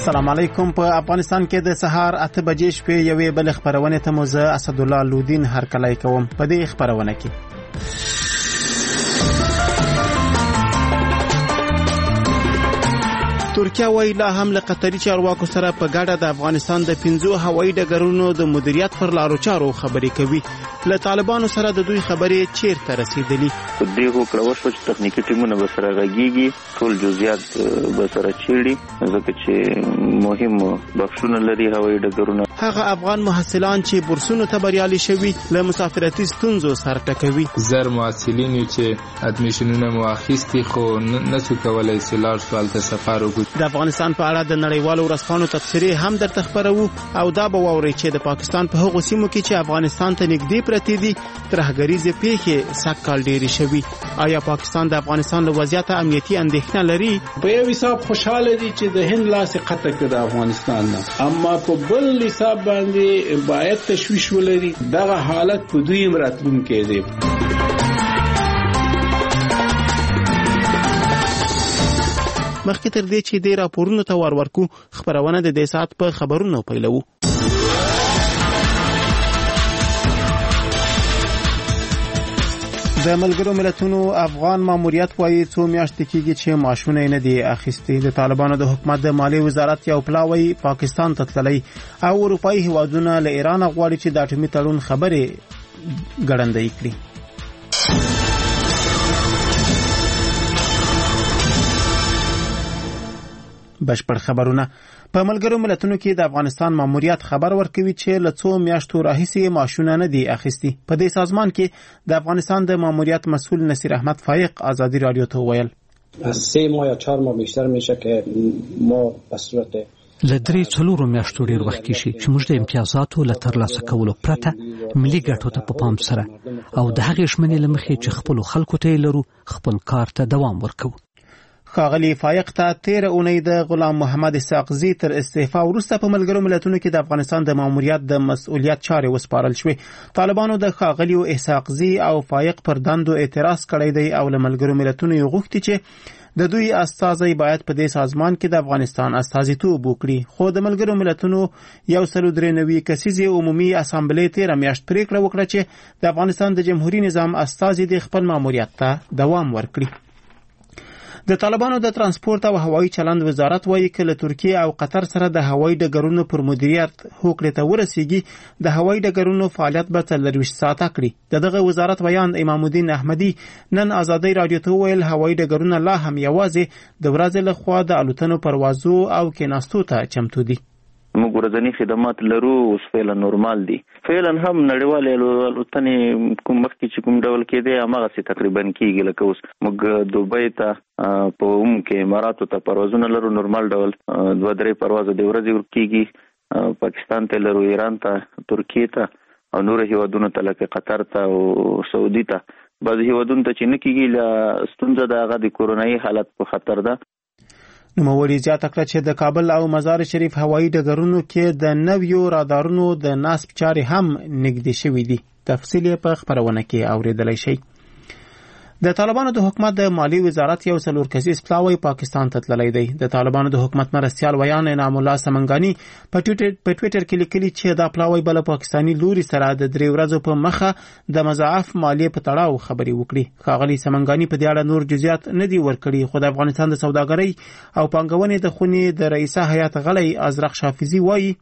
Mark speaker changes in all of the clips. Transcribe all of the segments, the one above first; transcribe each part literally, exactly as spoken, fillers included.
Speaker 1: السلام علیکم. په افغانستان کې د سهار اته بجې شپې یوې بل خبرونه ته مو زه اسدالله لودین هرکلی کوم. په دې خبرونه کې ترکیه وایي لا هم له قطري چارواکو سره په ګډه د افغانستان د پنځو هوایي ډګرونو د مدیریت پر لارو چارو خبرې کوي. له طالبانو سره د دوی خبرې چیرته رسیدلي؟
Speaker 2: په دې هوکړه وشوه چې تخنیکي ټیمونه به سره غږیږي، ټول جزئیات به سره چیړي، ځکه چې مهم بخشونه لري هوایي ډګرونه.
Speaker 1: هغه افغان محصلان چې بورسونو ته بریالي شوي له مسافرتي ستونزو سر ټکوي.
Speaker 3: زر محصلین چې ادمیشنونه مو اخیستي خو نسو کولای چې لاړ شو هلته سفر وکړي.
Speaker 1: د افغانستان په اړه د نړیوالو ورځپاڼو تبصرې هم درته خبرو او دا به واورئ چې د پاکستان په هغو سیمو کې چې افغانستان ته نږدې پرتې دي ترهګریزې پیښې سږ کال ډېرې شوي. آیا پاکستان د افغانستان له وضعیته امنیتي اندېښنه لري؟
Speaker 4: په یو حساب خوشاله دي چې د هند لاس قطع کړ د افغانستان نه، اما په بل حساب باندې باید تشویش ولري دغه حالت په دوی راتلونکي دی. مخکې تر دې چې د راپورونو ته ور ورکو خبرونه د دې ساعت په خبرونو پیلوو. د ملګرو ملتونو افغان ماموریت وایي څو میاشتې کېږي چې معاشونه نه دي اخیستي. د طالبانو د حکومت د مالی وزارت یو پلاوی پاکستان ته تللی او اروپایي هیوادونه له ایران غواړي چې د اټومي تړون خبرې ګړندۍ کړي. بشپړ خبرونه. په ملګرو ملتونو کې د افغانستان ماموریت خبر ورکوي چې له څو میاشتو راهیسې معاشونه نه دي اخیستي. په دې سازمان کې د افغانستان د ماموریت مسئول نصیر احمد فایق آزادی رادیو ته وویل
Speaker 5: سه ماه یا چهار ماه بیشتر میشه که ما به صورت
Speaker 6: لدري څلورو میاشتو ډیر وخت کې شي چې موږ د امتیازاتو له ترلاسه کولو پرته ملي ګټو ته په پام سره او د هغې شمنې له مخې چې خپل خلکو ته لرو خپل کار ته دوام ورکوو.
Speaker 1: ښاغلي فایق ته تیر اونۍ د غلام محمد اسحاقزي تر استعفا وروسته په ملګرو ملتونو کې د افغانستان د ماموریت د مسؤلیت چارې وسپارل شوې. طالبانو د ښاغلي اسحاقزي او فایق پر دندو اعتراض کړی دی او له ملګرو ملتونو یې غوښتي چې د دوی استازی باید په دې سازمان کې د افغانستان استازیتوب وکړي. خو د ملګرو ملتونو یو سل درې نوي کسیزې عمومي اسامبلې تیره میاشت پریکړه وکړه چې د افغانستان د جمهوریت نظام استازي د خپل ماموریت ته دوام ورکړي. د طالبانو د ترانسپورت او هوایي چلند وزارت وایي چې له ترکیه او قطر سره د هوایي ډګرونو پر مدیریت هوکړې ته ورسیږي د هوایي ډګرونو فعالیت به څلرویشت ساعته کړي. د دغه وزارت بیان امام الدین احمدي نن آزادی رادیو ته وویل هوایي ډګرونه لا هم یوازې د ورځې لخوا د الوتنو پروازو او کېناستو ته چمتو دي.
Speaker 2: موږ ورځنی خدمات لرو اوس فعلا نورمال دي. فعلا هم نړیوالې الوتنې کوم مخکې چې کوم ډول کېدی هماغسې تقریبا کېږي. لکه اوس موږ دوبۍ ته په اوم کې اماراتو ته پروازونه لرو نورمال ډول دوه درې پروازه د ورځې کېږي. پاکستان ته لرو، ایران ته، ترکیې ته او نور هیوادونو ته لکه قطر ته او سعودي ته. بعضې هیوادونو ته چې نه کېږي له ستونزه د هغه د کورونایي حالت په خطر ده.
Speaker 1: نوموړي زیاته کړه چې د کابل او مزار شریف هوایي ډګرونو کې د نویو رادارونو د نصب چارې هم نږدې شوې دي. تفصیل په خبرونه کې اوریدلی شئ. د طالبانو د حکومت د مالی وزارت یو څلور کسیز پلاوی پاکستان ته تللی دی. د طالبانو د حکومت مرستیال ویان انعام الله سمنګانی په ټویټر کې لیکلي چې دا پلاوی بل پاکستانی لوري سره د درې ورځو په مخه د مضاعف مالیې په تړاو خبرې وکړي. ښاغلي سمنګانی په دې اړه نور جزئیات نه دي ورکړي، خو د افغانستان د سوداګرۍ او پانګونې د خونې د رئیسه هیئت غړی ازرق شافیزي وایي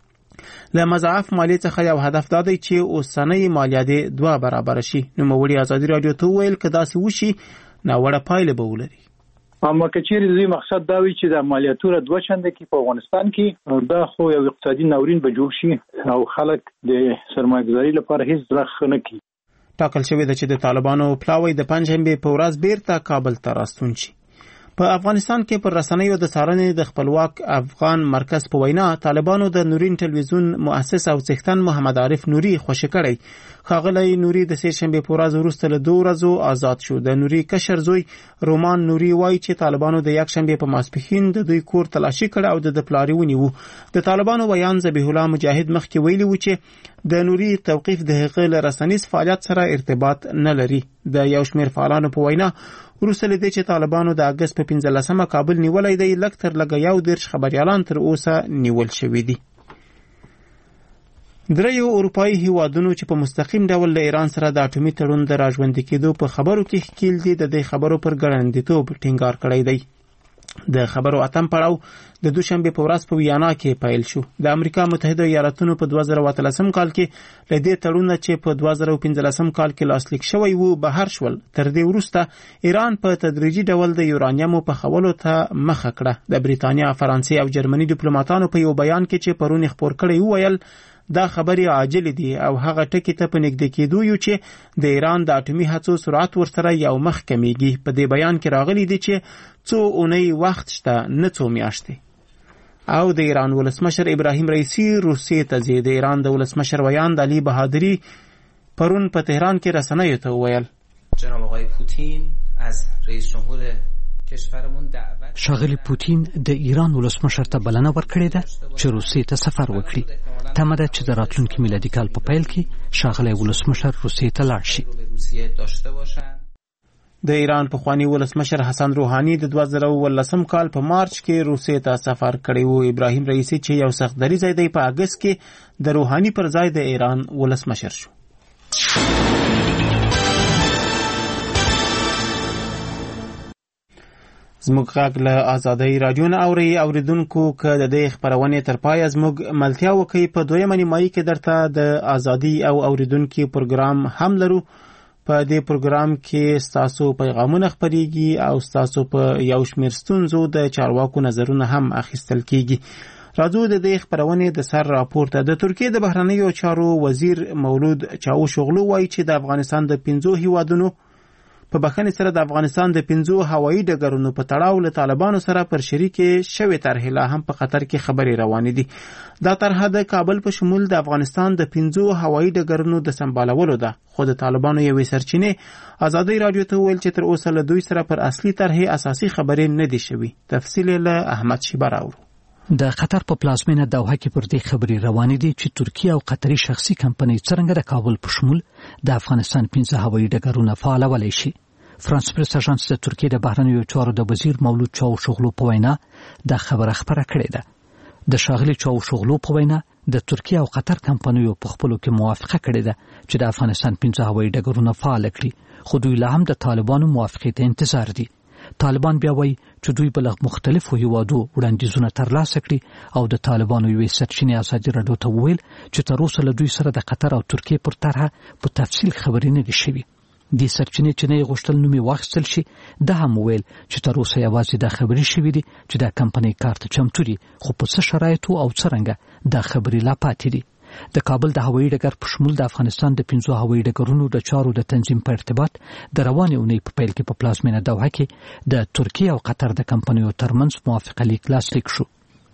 Speaker 1: له مضاعف مالیې څخه یو هدف دا دی چې اوسنۍ مالیه دې دوه برابره شي. نوموړي آزادي رادیو ته وویل که داسې وشي ناوړه پایله به ولري.
Speaker 7: اما که چیرې دوی مقصد دا وي چې د مالیاتونه دوه چنده کې په افغانستان کې دا خو یو اقتصادي ناورین به جوړ شي او خلک د سرمایه‌ګذاري لپاره هیڅ درخه نه کوي.
Speaker 1: ټاکل شوې ده چې د طالبانو پلاوی د پنجشنبې په ورځ بیرته کابل ته راستون شي. په افغانستان کې پر رسنیو د څارنې د خپلواک افغان مرکز په وینا طالبانو د نورین ټلویزیون مؤسس او څښتن محمد عارف نوري خوشی کړی. ښاغلی نوري د سه شنبې په ورځ وروسته له دوه ورځو آزاد شو. د نوري کشر زوی رومان نوري وایي چې طالبانو د یک شنبې په ماسپښین د دوی کور تلاشي کړ او د پلاری ونیو. د طالبانو بیان ذبیح الله مجاهد مخکې ویلي و چې
Speaker 4: د نوري توقيف د هغه له رسنیز فعالیت سره ارتباط نه لري. د یو شمېر فعالانو په وینا وروسته له دې چې طالبانو د اګست په پنځلسمه کابل نیولای دی، لږ تر لږه یو دېرش خبریالان تر اوسه نیول شوي دي. دریو اروپایي هیوادونو چې په مستقیم ډول له ایران سره د اټومي تړون د راژوندي کېدو په خبرو کې ښکیل دي، د دې خبرو پر ګړندیتوب ټینګار کړی دی. د خبرو اتم پړاو د دوشنبه په ورځ په ویانا کې پیل شو. د امریکا متحده ایالاتونو په دوه زره اتلسم کال کې له دې تړون چې په دوه زره پنځلسم کال کې لاسلیک شوی وو بهر شول. تر دې وروسته ایران په تدریجي ډول د یورانیم په خولو ته مخه کړه. د بریتانیا، فرانسې او جرمني ډیپلوماټانو په یو بیان کې چې پرون خبر کړی وویل دا خبرې عاجل دي او هغه ټکی ته په نږدې کېدو یو چې د ایران د اټومي هڅو سرعت ورسره یو مخ کمیږي. په دې بیان کې راغلي دي چې څو اونۍ وخت شته، نه څو میاشتې. او د ایران ولسمشر ابراهیم رئیسی روسیې ته ځي. د ایران د ولسمشر ویاند علی بهادری پرون په تهران کې رسنیو ته وویل
Speaker 8: جناب آقای پوتین از رئیس جمهور
Speaker 6: ښاغلي پوتین د ایران ولسمشر ته بلنه ورکړې ده چې روسیې ته سفر وکړي. تمه ده چې د راتلونکي میلادي کال په پیل کې ښاغلی ولسمشر روسیې ته لاړ شي.
Speaker 4: د ایران پخوانی ولسمشر حسن روحانی د دوه زره ولسم کال په مارچ کې روسیې ته سفر کړی وو. ابراهیم رئیسی چې یو سخت دریځی دی په اګست کې د روحانی پر ځای د ایران ولسمشر شو. زموږ غږ له آزادۍ راډیو نه اورئ. اوریدونکو که د دې خپرونې تر پایه زموږ ملتیا وکړئ، په دویمه نیمایي کې درته د ازادي او اوریدونکو پروګرام هم لرو. په دې پروګرام کې ستاسو پیغامونه خپریږي او ستاسو په یو شمېر ستونزو د چارواکو نظرونه هم اخیستل کیږي. راځو د دې خپرونې د سر راپورته. د ترکیې د بهرنیو چارو وزیر مولود چاوشوغلو وایي چې د افغانستان د پنځو هیوادونو په بخښنې سره د افغانستان د پنځو هوایي ډګرونو په تړاو له طالبانو سره پر شریکې شوې طرحې لا هم په قطر کې خبرې روانې دي. دا طرحه د کابل په شمول د افغانستان د پنځو هوایي ډګرونو د سمبالولو ده، خو د طالبانو یوې سرچینې ازادۍ راډیو ته وویل چې تر اوسه له دوی سره پر اصلي طرحې اساسي خبرې نه دي شوي. تفصیل له احمد شیبه راوړو.
Speaker 6: د قطر په پلازمینه دوحه کې پر دې خبرې روانې دي چې ترکیه او قطري شخصي کمپنۍ څرنګه د کابل په شمول د افغانستان پنځه هوایي ډګرونه فعالولی شي. فرانس پریس اژانس د ترکیې د بهرنیو چارو د وزیر مولود چاوشوغلو په وینا د خبره خبره کړې ده. د ښاغلي چاوشوغلو په وینا د ترکیه او قطر کمپنیو په خپلو کې موافقه کړې ده چې د افغانستان پنځه هوایي ډګرونه فعال کړي، خو دوی لا هم د طالبانو موافقې ته انتظار دي. طالبان بیا وایي چې دوی بل مختلفو هیوادو وړاندیزونه ترلاسه کړي او د طالبانو یوې سرچینې ازادي راډیو ته وویل چې تر اوسه له دوی سره د قطر او ترکیې پر طرحه په تفصیل خبرې نه دي شوي. دې سرچینې چې نه غوښتل نومې واخیستل شي، ده هم وویل چې تر اوسه یوازې دا خبرې شوي دي چې دا کمپنۍ کار ته چمتو دي، خو په څه شرایطو او څرنګه دا خبرې لا پاتې دي. د کابل د هوایي ډګر په شمول د افغانستان د پنځو هوایي ډګرونو د چارو د تنظیم په ارتباط د روانې اونۍ په پیل کې په پلازمینه دوحه کې د ترکیې او قطر د کمپنیو ترمنځ موافقه لیک لاسلیک شو.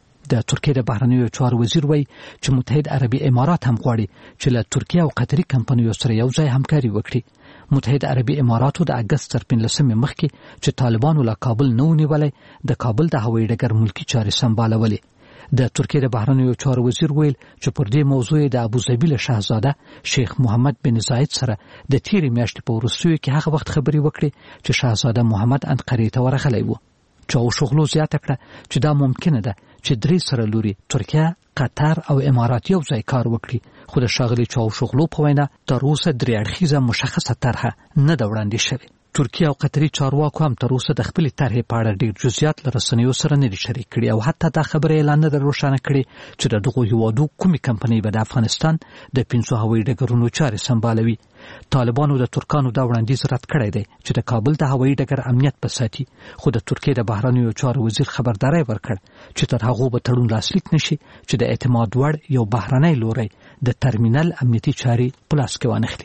Speaker 6: د ترکیې د بهرنیو چارو وزیر وایي چې متحد عربي امارات هم غواړي چې له ترکیې او قطري کمپنیو سره یو ځای همکاري وکړي. متحد عربي اماراتو د اګست تر پنځلسمې مخکې چې طالبانو له کابل نه ونیولی، د کابل د هوایي ډګر ملکي چارې سمبالولې. د ترکیې د بهرنیو چارو وزیر ویل چې پر دې موضوع د ابوظبي له شاهزاده شیخ محمد بن زاید سره د تیرې میاشتې په وروستیو کې هغه وخت خبرې وکړې چې شاهزاده محمد انقرې ته ورغلی و. چاوشوغلو زیاته کړه چې دا ممکنه ده چې درې سره لوري ترکیه، قطر او امارات یو ځای کار وکړي، خو د ښاغلي چاوشوغلو په وینا تر اوسه درې اړخیزه مشخصه طرحه نه ده وړاندې شوې. ترکیه او قطري چارواکو هم تر اوسه د خپلې طرحې په اړه ډېر جزئیات له رسنیو سره نه دي شریک کړي او حتی دا خبره اعلان نه ده روښانه کړې چې د دغو هیوادو کومې کمپنۍ به د افغانستان د پنځو هوایي ډګرونو چارې سمبالوي. طالبانو د ترکانو دا وړاندیز رد کړی دی چې د کابل د هوایي ډګر امنیت به ساتي، خو د ترکیې د بهرنیو چارو وزیر خبرداری ورکړ چې تر هغو به تړون لاسلیک نشي چې د اعتماد وړ یو بهرنی لوری د ترمینل امنیتي چارې په لاس کې وانخلي.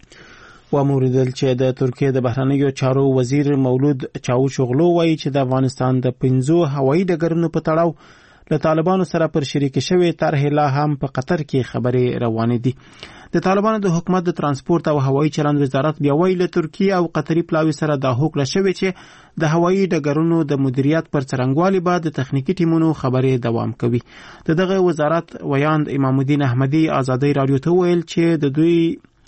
Speaker 4: وموریدل چې د ترکیې د بهرنیو چارو وزیر مولود چاوشوغلو وایي چې د افغانستان د پنځو هوایي ډګرونو په تړاو
Speaker 1: له طالبانو سره پر شریک شوی طرح لا هم په قطر کې خبرې روانې دي. د طالبانو د حکومت د ترانسپورت او هوایي چلند وزارت بیا وایي له ترکیه او قطري پلاوي سره دا هوکړه شوې چې د هوایي ډګرونو د مدیریت پر څرنګوالي به د تخنیکي ټیمونو خبرې دوام کوي. د دغه وزارت ویاند امام الدین احمدي ازادي رادیو ته ویل چې د دوی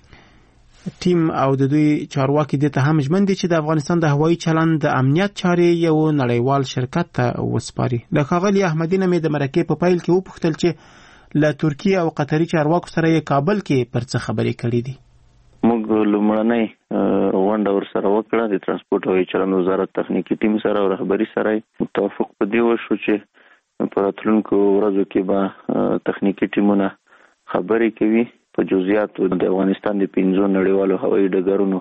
Speaker 1: ټیم او د دوی چارواکي د ته هم ژمن دي چې د افغانستان د هوایي چلند د امنیت چارې یو نړیوال شرکت ته وسپاري. د ښاغلي احمدي نه مې د مرکې په پیل کې وپوښتل چې له ترکیه او قطري چارواکو سره یې کابل کې پر څه خبرې کړې دي.
Speaker 2: موږ لومړنۍ غونډه ورسره وکړه د ترانسپورت او هوایي چلند وزارت تخنیکي ټیم سره او رهبري سره متوافق په دې وشو چې په راتلونکو ورځو کې به تخنیکي ټیمونه خبرې کوي په جزئیاتو د افغانستان د پنځو نړیوالو هوایي ډګرونو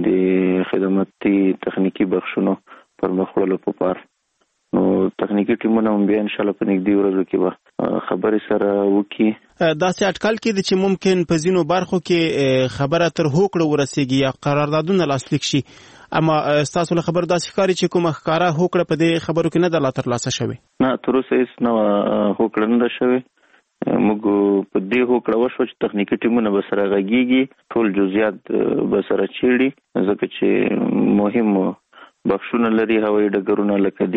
Speaker 2: د خدماتي تخنیکي بخشونو پر مخ وړلو په پار. نو تخنیکي ټیمونه هم بیا ان شاء الله په نږدې ورځو کې به خبرې سره وکړي.
Speaker 1: داسې اټکل کېږي چې ممکن په ځینو برخو کې خبره تر هوکړه ورسیږي یا قراردادونه لاسلیک شي، اما ستاسو له خبرو داسې ښکاري چې کومه ښکاره هوکړه په دې خبرو کې نه ده لا ترلاسه شوې؟
Speaker 2: نه، تر اوسه هېڅ نه هوکړه نه ده شوې. موږ په دې هوکړه وشو چې تخنیکي ټیمونه به سره غږیږي، ټول جزئیات به سره چیړي، ځکه چې مهم بخشونه لري هوایي ډګرونه لکه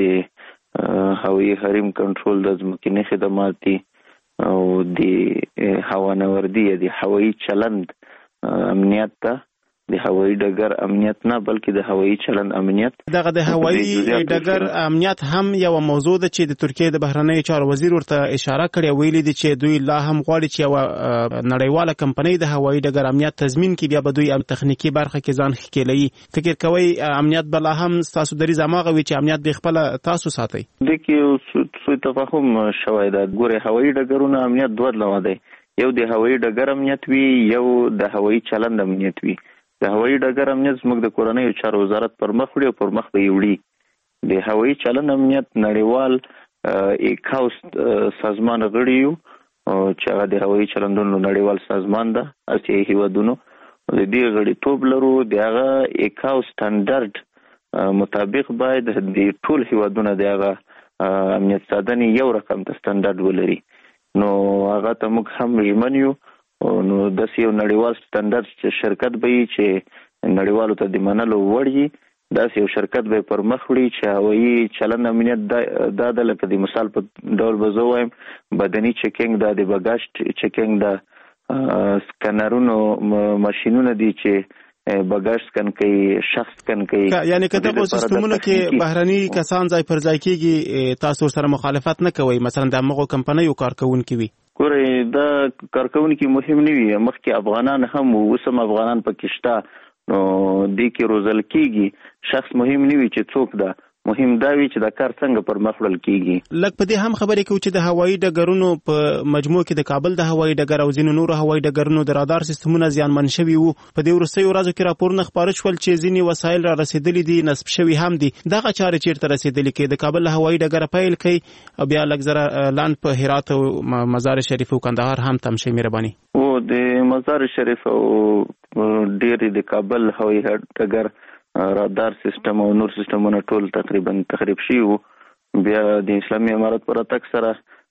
Speaker 2: د هوایي حریم کنټرول، د ځمکني خدمات او د هوانوردي یا د هوایي چلند امنیت ته، د هوایي ډګر امنیت نه بلکې د هوایي چلند امنیت.
Speaker 1: دغه د هوایي ډګر امنیت هم یو موضوع ده چې د ترکیه د بهرنیو چارو وزیر ورته اشاره کړې، ویلي دي چې دوی لا هم غواړي چې یو نړیواله کمپنۍ د هوایي ډګر امنیت تضمین کړي، بیا به دوی تخنیکي برخه کې ځان ښکیلوي. فکر کوئ امنیت به لا هم ستاسو دریځ هماغه وي چې امنیت به خپله تاسو ساتئ؟
Speaker 2: دې کې سوء تفاهم شوی ده. ګورئ، هوایي ډګرونه امنیت دوه ډوله دی، یو د هوایي ډګر امنیت وي، یو د هوایي چلند امنیت وي. د هوایي ډګر امنیت زموږ د کورنیو چارو وزارت پر مخ وړي او پر مخ به یې وړي. د هوایي چلند امنیت نړیوال ایکاوس سازمان غړي یو چې هغه د هوایي چلندونو نړیوال سازمان ده، اسیایي هیوادونو د دې غړیتوب لرو. د هغه ایکاوس سټنډرډ مطابق باید د ټول هیوادونو د هغه امنیت ساتنې یو رقم ته سټنډرډ ولري. نو هغه ته موږ هم ژمن یو. نو داسې یو نړیوال سټنډرډ چې شرکت به وي چې نړیوالو ته د منلو وړ وي، داسې یو شرکت به پر مخ وړي چې هوایي چلند امنیت دا ده. لکه د مثال په ډول به زه وایم بدني چیکینګ ده، د بګاج چیکینګ ده، سکنرونو ماشینونه دي چې بګاج سکن کوي، شخص سکن کوي.
Speaker 1: یعنی که دغه سیستمونو کې بهرني کسان ځای پر ځای کېږي تاسو سره مخالفت نه کوئ؟ مثلا د هغو کمپنیو کارکوونکي وي.
Speaker 2: ګورئ، دا کارکوونکي مهم نه وي، مخکې افغانان هم اوس هم افغانان پکې شته، نو دې کې روزل کېږي. شخص مهم نه وي چې څوک ده، مهم دا وي چې دا کار څنګه پر مخ وړل کېږي.
Speaker 1: لږ په دې هم خبرې کوو چې د هوایي ډګرونو په مجموع کې د کابل د هوایي ډګر او ځینو نورو هوایي ډګرونو د رادار سیستمونه زیانمن شوي وو. په دې وروستیو ورځو کې راپورونه خپاره شول چې ځینې وسایل را رسېدلي دي، نصب شوي هم دي. دغه چارې چیرته رسېدلي کې د کابل له هوایي ډګره پیل کوي او بیا لږ زره لاند په هرات او مزار شریف او کندهار هم تم شي؟ مهرباني.
Speaker 2: او د مزار شریف او ډېر د کابل هوایي ډګر رادار سیستم او نور سیستمونه ټول تقریبا تخریب شي وو. بیا د اسلامي امارت پر تک سره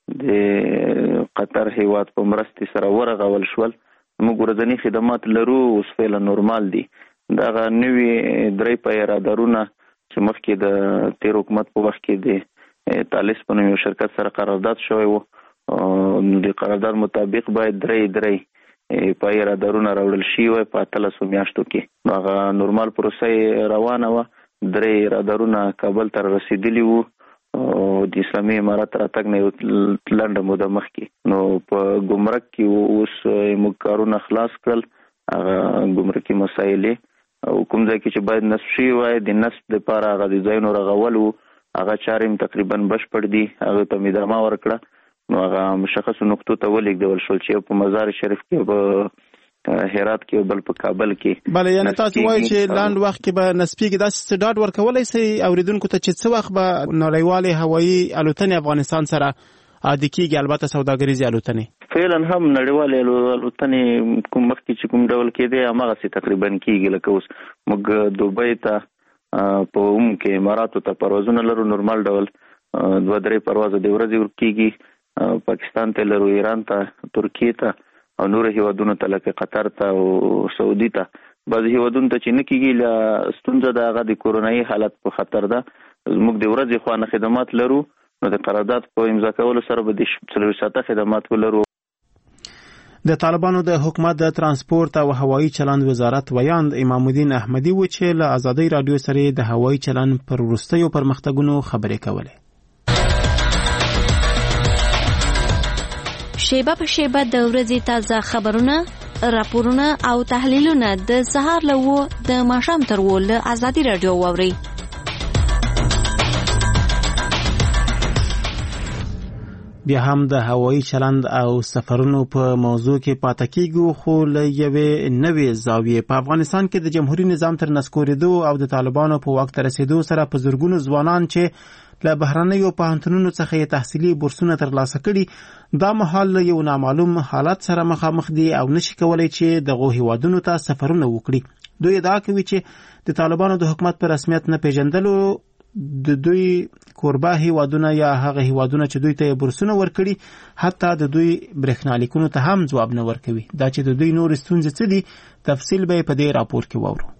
Speaker 2: د قطر هیواد په مرستې سره ورغول شول. موږ ورځنی خدمات لرو، اوس فعلا نورمال دي. دغه نوې درې پای رادارونه چې مخکې د تیر حکومت په وخت کې د تالیس په نوم یو شرکت سره قرارداد شوی وو، د قرارداد مطابق باید درې درې پای رادارونه راوړل شي وای په اتلسو میاشتو کې. هغه نورمال پروسه روانه وه. درې رادارونه کابل ته رسیدلي وو او د اسلامي امارت راتګ نه یو لنډه موده مخکې. نو په ګمرک کې اوس موږ کارونه خلاص کړل، هغه ګمرکي مسایلې او کوم ځای کې چې باید نصب شي وای د نصب دپاره هغه د ځایونو رغول وو، هغه چارې هم تقریبا بشپړ دي. هغه ته مې ادامه ورکړه. نو هغه مشخصو نقطو ته ولېږدول شول چې په مزار شریف کې، په هرات کې، بل په کابل کې.
Speaker 1: بله، یعنې تاسو وایئ چې لاند وخت کې به نصبېږي. داسې ډاډ ورکولی شئ اورېدونکو ته چې څه وخت به نړیوالې هوایي الوتنې افغانستان سره عادي کېږي، البته سوداګریزې الوتنې؟
Speaker 2: فعلا هم نړیوالې الوتنې کوم مخکې چې کوم ډول کېدی هماغسې تقریبا کېږي. لکه اوس موږ دوبۍ ته په اوم کې اماراتو ته پروازونه لرو نورمال ډول، دوه درې پرواز د ورځې ورکیږي پاکستان ته لرو، ایران ته، ترکیه ته او نور هیوادونو ته لکه قطر ته او سعودي ته. بعض هیوادونو ته چې نه کیږي له ستونزه د هغه د کورونایي حالت په خطر ده. موږ د ورځې خوانه خدمات لرو، نو د قرارداد په امضا کولو سره به د څلور ساعته خدمات ولرو.
Speaker 1: د طالبانو د حکومت د ترانسپورت او هوایی چلند وزارت ویاند امام الدین احمدی و چې له آزادۍ رادیو سره د هوایی چلند پر وروستیو پرمختګونو خبرې کولې.
Speaker 9: شیبه په شیبه د ورځې تازه خبرونه، راپورونه او تحلیلونه د سهار له و د ماښام تر و له آزادۍ رادیو واورئ.
Speaker 1: بیا هم د هوایی چلند او سفرونو په موضوع کې پاتې کیږو، خو له یوې نوې زاویې. په افغانستان کې د جمهوریت نظام تر نسکورېدو او د طالبانو په واک ته رسیدو سره په زرګونو ځوانان چې له بهرنیو پوهنتونونو څخه یې تحصیلي بورسونه ترلاسه کړي، دا مهال له یو نامعلوم حالت سره مخامخ دي او نشي کولی چې دغو هیوادونو ته سفرونه وکړي. دوی ادعا کوي چې د طالبانو د حکومت په رسمیت نه پیژندلو د دوی کوربه هیوادونه یا هغه هیوادونه چې دوی ته بورسونه ورکړي حتی د دوی برېښنالیکونو ته هم ځواب نه ورکوي. دا چې د دوی نور ستونزې څه دي، تفصیل به په دې راپور کې واورو.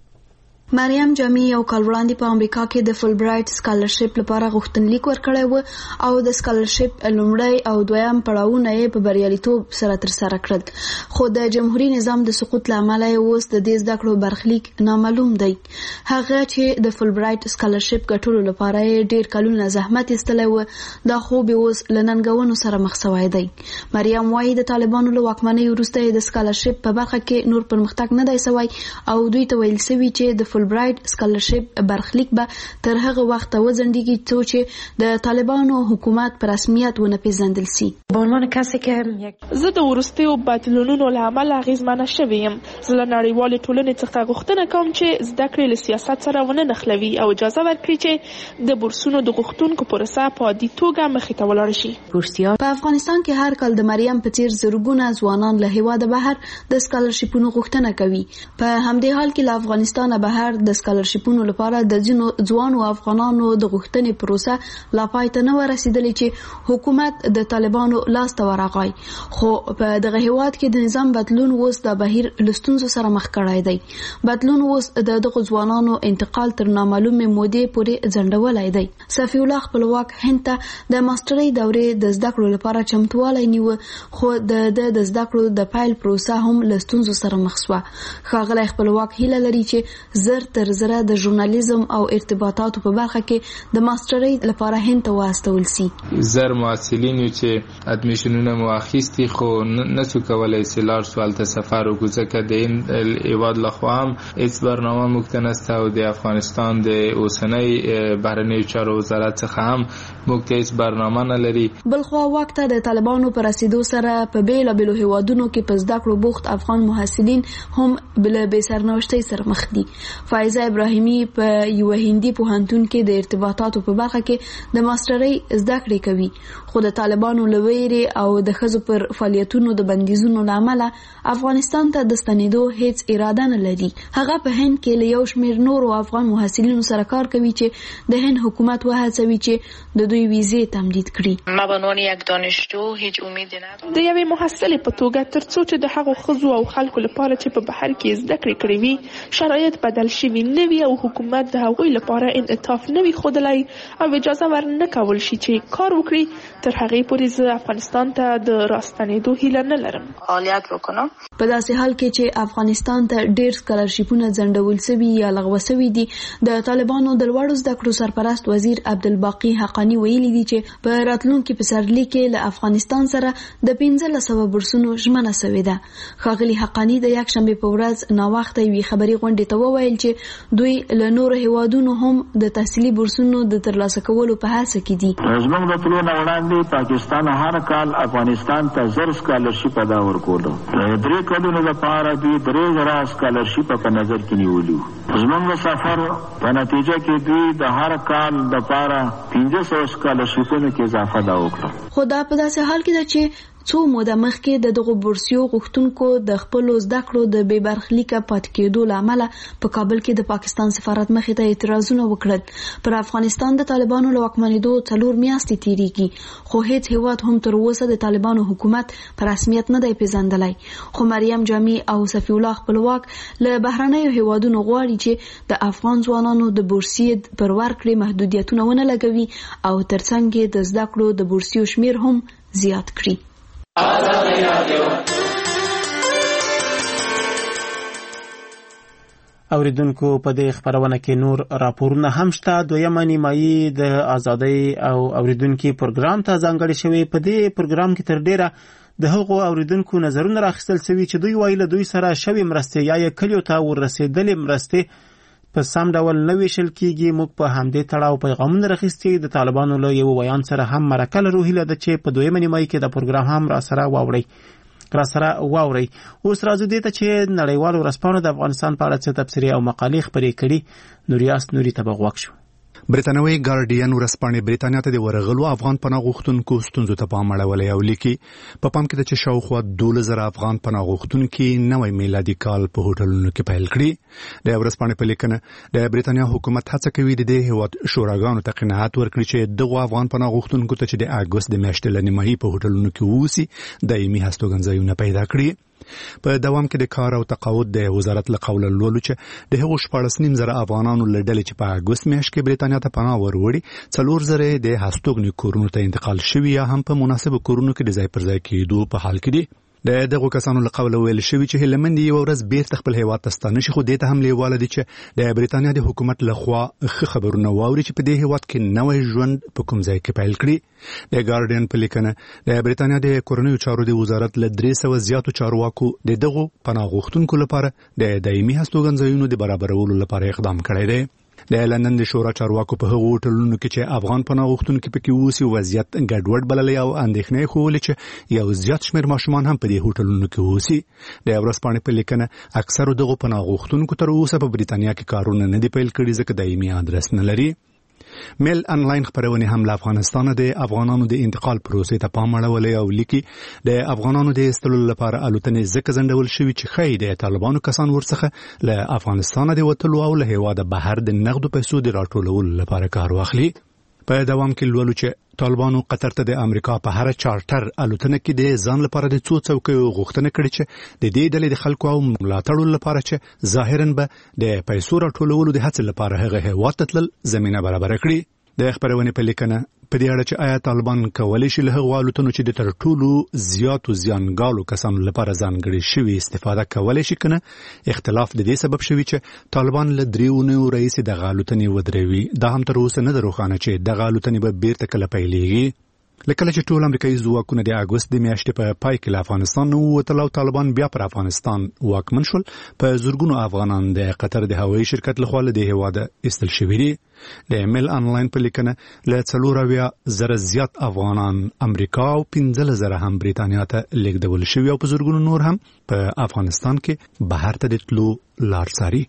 Speaker 10: مریم جامی یو کال وړاندې په امریکا کې د فل برایټ سکالرشپ لپاره غوښتنلیک ورکړی و او د سکالرشپ لومړی او دویم پړاوونه یې په بریالیتوب سره ترسره کړل، خو د جمهوریت نظام د سقوط له امله یې اوس د دې زده کړو برخلیک نامعلوم دی. هغه چې د فل برایټ سکالرشپ ګټلو لپاره یې ډېر کلونه زحمت ایستلی و، دا خوب یې اوس له ننګونو سره مخ سوی دی. مریم وایي د طالبانو له واکمنۍ وروسته یې د سکالرشپ په برخه کې نور پرمختګ نه دی سوی او دوی ته ویل سوي چې د برایټ سکالرشپ برخلیک به تر هغه وخت وځنډیږي چې د طالبانو حکومت په رسمیت ونه پیژندل شي.
Speaker 11: به عنوان کسی که زه د وروستیو بدلونونو له امله اغېزمنه شوې یم، زه له نړیوالې ټولنې څخه غوښتنه کوم چې زده کړې له سیاست سره ونه نښلوي او اجازه ورکړي چې د بورسونو د غوښتونکو پروسه په عادي توګه مخې ته ولاړه شي.
Speaker 10: په افغانستان کې هر کال د مریم په څیر زرګونه ځوانان له هیواده بهر د سکالرشپونو غوښتنه کوي. په همدې حال کې له افغانستانه بهر د سکالرشپونو لپاره د ځینو ځوانو افغانانو د غوښتنې پروسه لا پای ته نه ورسېدلې چې حکومت د طالبانو لاس ته ورغی، خو په دغه هیواد کې د نظام بدلون اوس د بهیر له ستونزو سره مخ کړی دی. بدلون اوس د دغو ځوانانو انتقال تر نامعلومې مودې پورې ځنډولی دی. صفي الله خپلواک هند ته د ماسټرۍ دورې د زده کړو لپاره چمتوالی نیوه، خو د د زده کړو د پیل پروسه هم له ستونزو سره مخ شوه. ښاغلی خپلواک هیله لري چې زر تر زره د ژورنالیزم او ارتباطاتو په برخه کې د ماسټرۍ لپاره هند ته واستول سي.
Speaker 3: زر محصلین چې ادمیشنونه مو اخیستي خو نسو کولای چې لاړ شو هلته سفر وکړو، ځکه د هند هیواد لخوا هم هیڅ برنامه موږ ته نشته او د افغانستان د اوسنۍ بهرنیو چارو وزارت څخه هم موږ ته هیڅ برنامه نه لري.
Speaker 10: بلخوا وخت د طالبانو پر رسیدو سره په بیلابیلو هیوادونو کې په زده کړو بوخت افغان محصلین هم بل بې سرنوشتۍ سره مخ دي. فایزه ابراهیمی په یو هندي پوهنتون کې د ارتباطاتو په برخه کې د ماسټرۍ زده کړې کوي، خو د طالبانو له ویرې او د ښځو پر فعالیتونو د بندیزونو له امله افغانستان ته د ستنېدو هیڅ اراده نه لري. هغه په هند کې له یو شمېر نورو افغان محصلینو سره کار کوي چې د هند حکومت وهڅوي چې د دوی ویزې تمدید کړي.
Speaker 11: ما به عنوان یک دانشجو هیڅ امید ندارم د یوې محصلې په توګه تر څو چې د هغو ښځو او خلکو لپاره چې په بهر کې زده کړې کړې وي شرایط بدل شوي نه وي او حکومت د هغوی لپاره انعطاف نه وي ښودلی او اجازه ورنه کول شي چې کار وکړي، تر هغې پورې زه افغانستان ته د راستنېدو هیله نه لرم.
Speaker 10: فعالیت وکړم. په داسې حال کې چې افغانستان ته ډېر سکالرشپونه ځنډول سوي یا لغوه سوي دي، د طالبانو د لوړو زده کړو سرپرست وزیر عبدالباقي حقانی ویلي دي چې په راتلونکي پسرلي کې له افغانستان سره د پنځلس سوه بورسونو ژمنه سوې ده. ښاغلي حقانی د یکشنبې په ورځ ناوخته یوې خبري غونډې ته وویل چې دوی له نورو هیوادونو هم د تحصیلي بورسونو د ترلاسه کولو په هڅه کې دي.
Speaker 12: زموږ د تلو نه وړاندې پاکستان هر کال افغانستان ته زر سکالرشپ ادا ورکولو. درې کلونو لپاره دوی درې زره سکالرشپ په نظر کې نیولي. زموږ د سفر په نتیجه کې دوی د هر کال لپاره پنځه سوه سکالرشپونو کې اضافه دا وکړه.
Speaker 10: خو دا په داسې حال کې ده چې څو موده مخکې د دغو بورسیو غوښتونکو د خپلو زده کړو د بې برخلیکه پاتې کېدو له امله په کابل کې د پاکستان سفارت مخې ته اعتراضونه وکړل. پر افغانستان د طالبانو له واکمنېدو څلور میاشتې تېرېږي، خو هیڅ هیواد هم تر اوسه د طالبانو حکومت په رسمیت نه دی پیژندلی. خو مریم جامع او صفی الله خپلواک له بهرنیو هیوادونو غواړي چې د افغان ځوانانو د بورسیې پر ورکړې محدودیتونه ونه لګوي او ترڅنګ د زده کړو د بورسیو شمیر هم زیات کړي.
Speaker 1: اوریدونکو په دې خبرونه کې نور راپورونه هم شته. دویمه نیمایي د ازادۍ او اوریدونکو پروګرام ته ځانګړی شوی. په دې پروګرام کې تر ډیره د هغو اوریدونکو نظرونه راخیستل شوي چې دوی وایي له دوی سره شوی مرستې یا یې کلیو ته ورسېدلې مرستې په سم ډول نه ویشل کیږي. موږ په همدې تړاو پیغامونه راخیستي. د طالبانو له یو ویان سره هم مرکه لرو. هیله ده چې په دویمه نیمایي کې د پروګرام هم را سره واورئ را سره واورئ. اوس راځو دې ته چې نړیوالو ورځپاڼو د افغانستان په اړه څه تبصرې او مقالې خپرې کړي. نوریاس نوري ته به غوږ شو.
Speaker 13: برتانوي ګارډین ورځپاڼې برتانیا ته د ورغلو افغان پناه غوښتونکو ستونزو ته پام اړولی او لیکي په پام کې ده چې شاوخوا دولس زره افغان پناه غوښتونکي نوی میلادي کال په هوټلونو کې پیل کړي. د ورځپاڼې په لیکنه د برتانیا حکومت هڅه کوي د دې هیواد شوراګانو ته قناعت ورکړي چې دغه افغان پناه غوښتونکو ته چې د اګوست د میاشتې له نیمایي په هوټلونو کې اوسي دایمي هستوګنځایونه پیدا کړي. په دوام کې د کار او تقاعد د وزارت له قوله لولو چې د هغو شپاړس نیم زره افغانانو له ډلې چې په اګوست میاشت کې برتانیا ته پناه وروړي څلور زره د هستوګنې کورونو ته انتقال شوي یا هم په مناسبو کورونو کې د ځای پر ځای کېدو په حال کې دي. د دغه کسانو له قوله ویل شوی چې هلمند یو ورځ بیرته خپل هیواد ته ستانه شي، خو دې ته هم لیواله دي چې د برتانیا د حکومت له خوا ښه خبرونه واوري چې په دې هیواد کې نوی ژوند په کوم ځای کې پیل کړي. د ګارډین په لیکنه د برتانیا د کورنیو چارو د وزارت له درې سوه زیاتو چارواکو د دغو پناه غوښتونکو لپاره د دایمي هستوګنځایونو د برابرولو لپاره اقدام کړی دی. د لندن د شورا چارواکو په هغو هوټلونو کې چې افغان پناه غوښتونکي پکې اوسي وضعیت ګډوډ بللی او اندېښنې ښوولې چې یو زیات شمېر ماشومان هم په دې هوټلونو کې اوسي. د ورځپاڼې په لیکنه اکثرو دغو پناه غوښتونکو تر اوسه په برتانیا کې کارونه نه دي پیل کړي ځکه دایمي ادرس نه لري. میل انلاین خبرونه هم له افغانستان د افغانانو د انتقال پروسې ته پام اړولی او لیکي د افغانانو د ایستلو لپاره الوتنې ځکه ځنډول شوي چې ښایي د طالبانو کسان ورڅخه له افغانستانه د وتلو او له هیواده بهر د نغدو پیسو د راټولولو لپاره کار واخلي. په دوام کې لولو چې طالبانو قطر ته د امریکا په هر چارټر الوتنه کې د ځان لپاره د څو څوکیو غوښتنه کړې چې د دې ډلې د خلکو او ملاتړو لپاره چې ظاهراً به د پیسو راټولولو د هڅې لپاره هغه هیواد ته تلل زمینه برابر کړي. د خبرونې په لیکنه په دې اړه چې آیا طالبان کولی شي له هغو الوتنو چې د تر ټولو زیاتو زیانګالو کسانو لپاره ځانګړې شوي استفاده کولی شي که نه، اختلاف د دې سبب شوي چې طالبان له درې اونیو راهیسې دغه الوتنې ودروي. دا هم تر اوسه نه ده روښانه چې دغه الوتنې به بیرته کله پیلیږي. لکه چې ټول امریکایي ځواکونه د اګوست د میاشتې په پای کې له افغانستان نه ووتل او طالبان بیا پر افغانستان واکمن شول، په زرګونو افغانان د قطر د هوایي شرکت لخوا له دې هیواده ایستل شوي دي. د میل انلاین په لیکنه له څلور اویا زره زیات افغانان امریکا او پنځلس زره هم برتانیا ته لیږدول شوي او په زرګونو نور هم په افغانستان کې بهر ته د تلو لار څاري.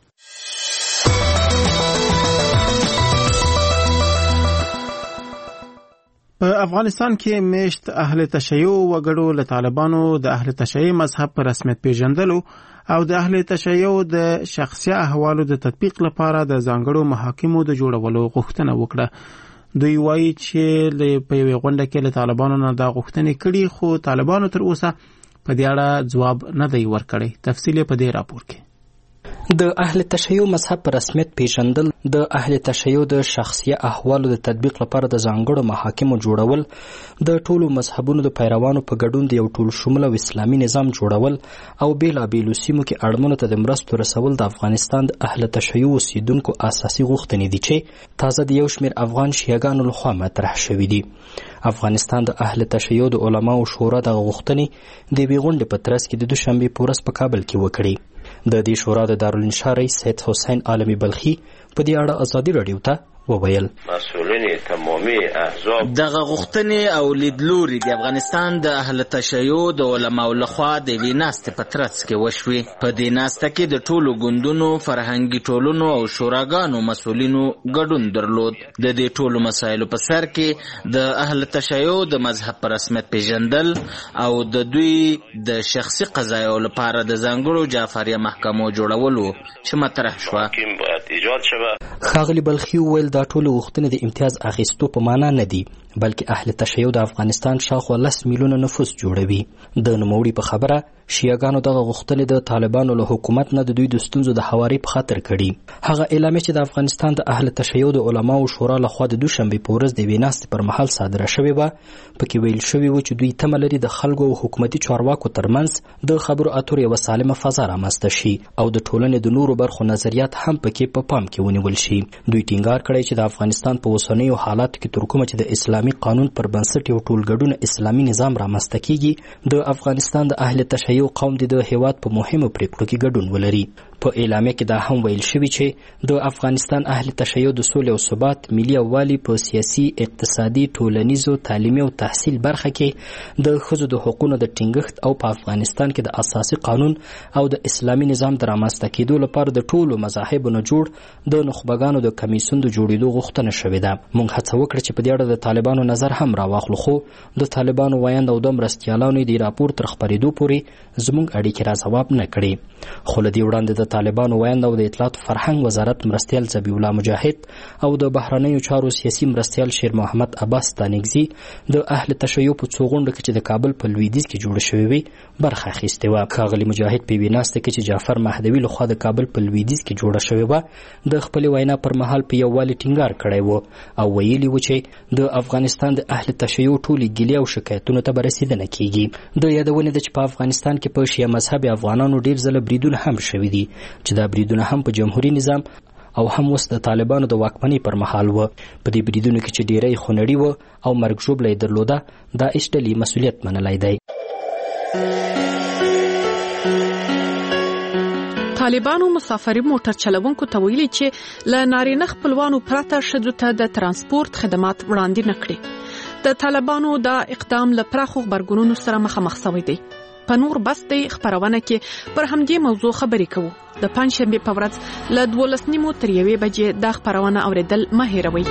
Speaker 1: په افغانستان کې میشت اهل تشیع وګړو له طالبانو د اهل تشیع مذهب په رسمیت پیژندلو او د اهل تشیع د شخصي احوالو د تطبیق لپاره د ځانګړو محاکمو د جوړولو غوښتنه وکړه. دوی وایي چې په یوې غونډه کې له طالبانو نه دا غوښتنې کړي، خو طالبانو تر اوسه په دې اړه ځواب نه دی ورکړی. تفصیل په دې راپور کې.
Speaker 14: د اهل تشیع مذهب په رسمیت پیژندل، د اهل تشیع د شخصي احوالو د تطبیق لپاره د ځانګړو محاکمو جوړول، د ټولو مذهبونو د پیروانو په ګډون د یو ټول شموله او اسلامي نظام جوړول او بیلابیلو سیمو کې اړمنو ته د مرستو رسول د افغانستان د اهل تشیع اوسیدونکو اساسي غوښتنې دي چې تازه د یو شمېر افغان شیعهګانو لخوا مطرح شوي دي. افغانستان د اهل تشیع د علماو شورا دغه غوښتنې د یوې غونډې په ترڅ کې د دوشنبې په ورځ په کابل کې وکړې. د دې شورا د دارالانشا رئیس سید حسین عالمي بلخي په دې اړه ازادي راډیو ته وویل
Speaker 15: مسؤلین تمامي احزاب
Speaker 16: دغه غوښتنې او لیدلوري د افغانستان د اهل تشیع د علماو لخوا د یوې ناستې په ترڅ کې وشوې. په دې ناسته کې د ټولو ګوندونو، فرهنګي ټولنو او شوراګانو مسؤلینو ګډون درلود. د دې ټولو مسایلو په سر کې د اهل تشیع د مذهب په رسمیت پیژندل او د دوی د شخصي قضایاو لپاره د ځانګړو جعفریه محکمو جوړولو چې مطرح شوه.
Speaker 14: ښاغلي بلخي وویل دا ټول غوښتنې د امتیاز اخیستو په معنا نه دي، بلکې اهل تشیع د افغانستان شاوخوا لس میلیونه نفوس جوړوي. د نوموړي په خبره شیعاګانو دغه غوښتنې د طالبانو له حکومت نه د دوی د ستونزو د هواري په خاطر کړي. هغه اعلامیه چې د افغانستان د اهل تشیع د علماو شورا لخوا د دوشنبې په ورځ د یوې ناستې پر مهال صادره شوې وه، پکې ویل شوي و چې دوی تمه لري د خلکو او حکومتي چارواکو ترمنځ د خبرو اترو یوه سالمه فضا رامنځته شي او د ټولنې د نورو برخو نظریات هم پکې په پام کې ونیول شي. دوی ټینګار کړی چې د افغانستان په اوسنیو حالاتو کې تر کومه چې د اسلامي قانون پر بنسټ یو ټولګډونه اسلامي نظام رامنځته کیږي، د افغانستان د اهل تشیع قوم د هیواد په مهمو پریکړو کې ګډون ولري. په اعلامیه کې دا هم ویل شوي چې د افغانستان اهل تشیع د سولې او ثبات، ملي یووالي په سیاسي، اقتصادي، ټولنیزو، تعلیمي او تحصیل برخه کې د ښځو د حقوقو د ټینګښت او په افغانستان کې د اساسي قانون او د اسلامي نظام د رامنځته کېدو لپاره د ټولو مذاهبو نه جوړ د نخبګانو د کمیسیون د جوړېدو غوښتنه شوې ده. موږ هڅه وکړه چې په دې اړه د طالبانو نظر هم راواخلو، خو د طالبانو وایند او د مرستیالانو د راپور تر خپرېدو پورې زموږ اړیکې را ځواب نه کړې. خو له دې وړاندې د طالبانو وایند او د اطلاعات فرهنګ وزارت مرستیال ذبیح الله مجاهد او د بهرنیو چارو سیاسي مرستیال شیر محمد عباس ستانکزي د اهل تشیع په څو غونډو کې چې د کابل په لویدیځ کې جوړه شوې وي برخه اخیستې وه. ښاغلي مجاهد په یوې ناسته کې چې جعفر مهدوي لخوا د کابل په لویدیځ کې جوړه شوې وه د خپلې وینا پر مهال په یووالي ټینګار کړی و او ویلي و چې د افغانستان د اهل تشیع ټولې ګیلې او شکایتونو ته به رسېدنه کیږي. د یادونې ده چې په افغانستان کې په شیعه مذهب افغانانو ډېر ځله بریدونه هم شوي دي چې دا بریدونه هم په جمهوري نظام او هم اوس د طالبانو د واکمنۍ پر مهال و. په دې بریدونو کې چې ډیری خونړي و او مرګ ژوبله یې درلوده، داعش ډلې مسؤلیت منلی دی.
Speaker 11: طالبانو مسافري موټر چلوونکو ته ویلي چې له نارینه خپلوانو پرته ښځو ته د ترانسپورت خدمات وړاندې نه کړي. د طالبانو دا اقدام له پراخو غبرګونونو سره مخامخ شوی دی. په نور بستي خبرونه کې پر همدې موضوع خبرې کوو. د پنځشنبه په ورځ له دولس نیمو تر یوې بجې دا خبرونه اوریدل مه هېروئ.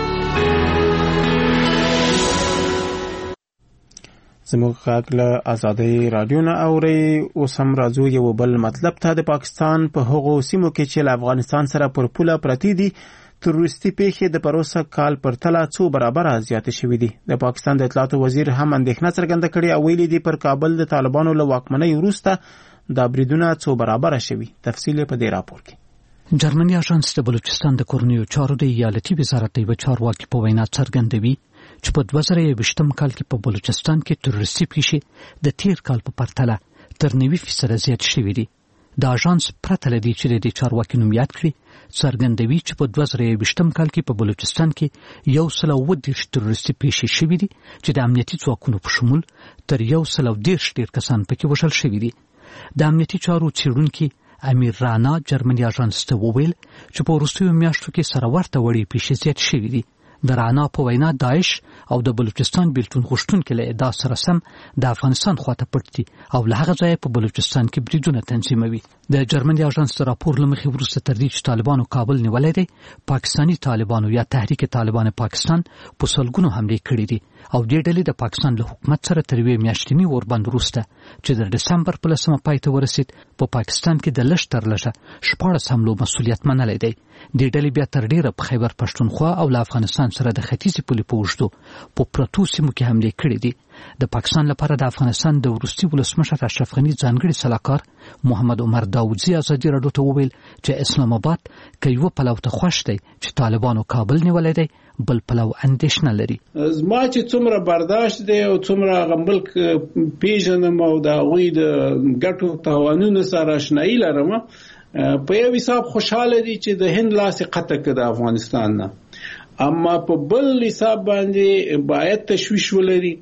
Speaker 1: زموږ غږ له ازادۍ رادیو نه اورئ. اوس هم راځو یو بل مطلب ته. د پاکستان په هغو سیمو کې چې له افغانستان سره پر پوله پرتې دي تروریستي پیښې د پروسه کال پرتله څو برابره زیاتې شوې دي. د پاکستان د اطلاعاتو وزیر هم اندېښنه څرګنده کړې او ویلي دي پر کابل د طالبانو له واکمنۍ وروسته دا بریدونه څو برابره شوي. تفصیل په دې راپور کې.
Speaker 6: جرمني اژانس د بلوچستان د کورنیو چارو د ایالتي وزارت یوه چارواکي په وینا څرګندوي چې په دوه زره یوویشتم کال کې په بلوچستان کې تروریستي پیښې د تیر کال په پرتله تر نوي فیصده زیات شوي دي. د اژانس پرته له دې چې د چارواکي نوم یاد کړي څرګندوي چې په دوه زره یوویشتم کال کې په بلوچستان کې یو سل او اووه دېرش تروریستي پیښې شوي دي چې د امنیتي ځواکونو په شمول تر یو سل او دېرش ډېر کسان پکې وژل شوي دي. د امنیتي چارو څېړونکي امیر رانا جرمني اژانس ته وویل چې په وروستیو میاشتو کې سره ورته وړې پیښې زیات شوي دي. د رانا په وینا داعش او د بلوچستان بیلتون غوښتونکي له ادعا سره سم د افغانستان خواته پټ دي او له هغه ځایه په بلوچستان کې بریدونه تنظیموي. د جرمني اژانس د راپور له مخې وروسته تر دې چې طالبانو کابل نیولی دی، پاکستاني طالبانو یا تحریک طالبان پاکستان په سلګونو حملې کړي دي او دې ډلې د پاکستان له حکومت سره تر یوې میاشتني اوربند وروسته چې د ډسمبر په لسمه پای ته ورسېد په پاکستان کې د لږ تر لږه شپاړس حملو مسؤلیت منلی دی. دې ډلې بیا تر ډیره په خیبر پښتونخوا او له افغانستان سره د ختیځې پولې په اوږدو په پرتو سیمو کې حملې کړي دي. د پاکستان لپاره د افغانستان د وروستي ولسمشر اشرف غني ځانګړي سلاکار محمد عمر داودزي ازادي راډیو ته وویل چې اسلام آباد که یوه پلو ته خوښ دی چې طالبانو کابل نیولی دی، بل پلو اندېښنه لري.
Speaker 17: زما چې څومره برداشت دی او څومره هغه ملک پیژنم او د هغوی د ګټو تاوانونو سره اشنایي لرم، په یو حساب خوشحاله دي چې د هند لاسې قطع کړه د افغانستان نه، اما په بل حساب باندې باید تشویش ولري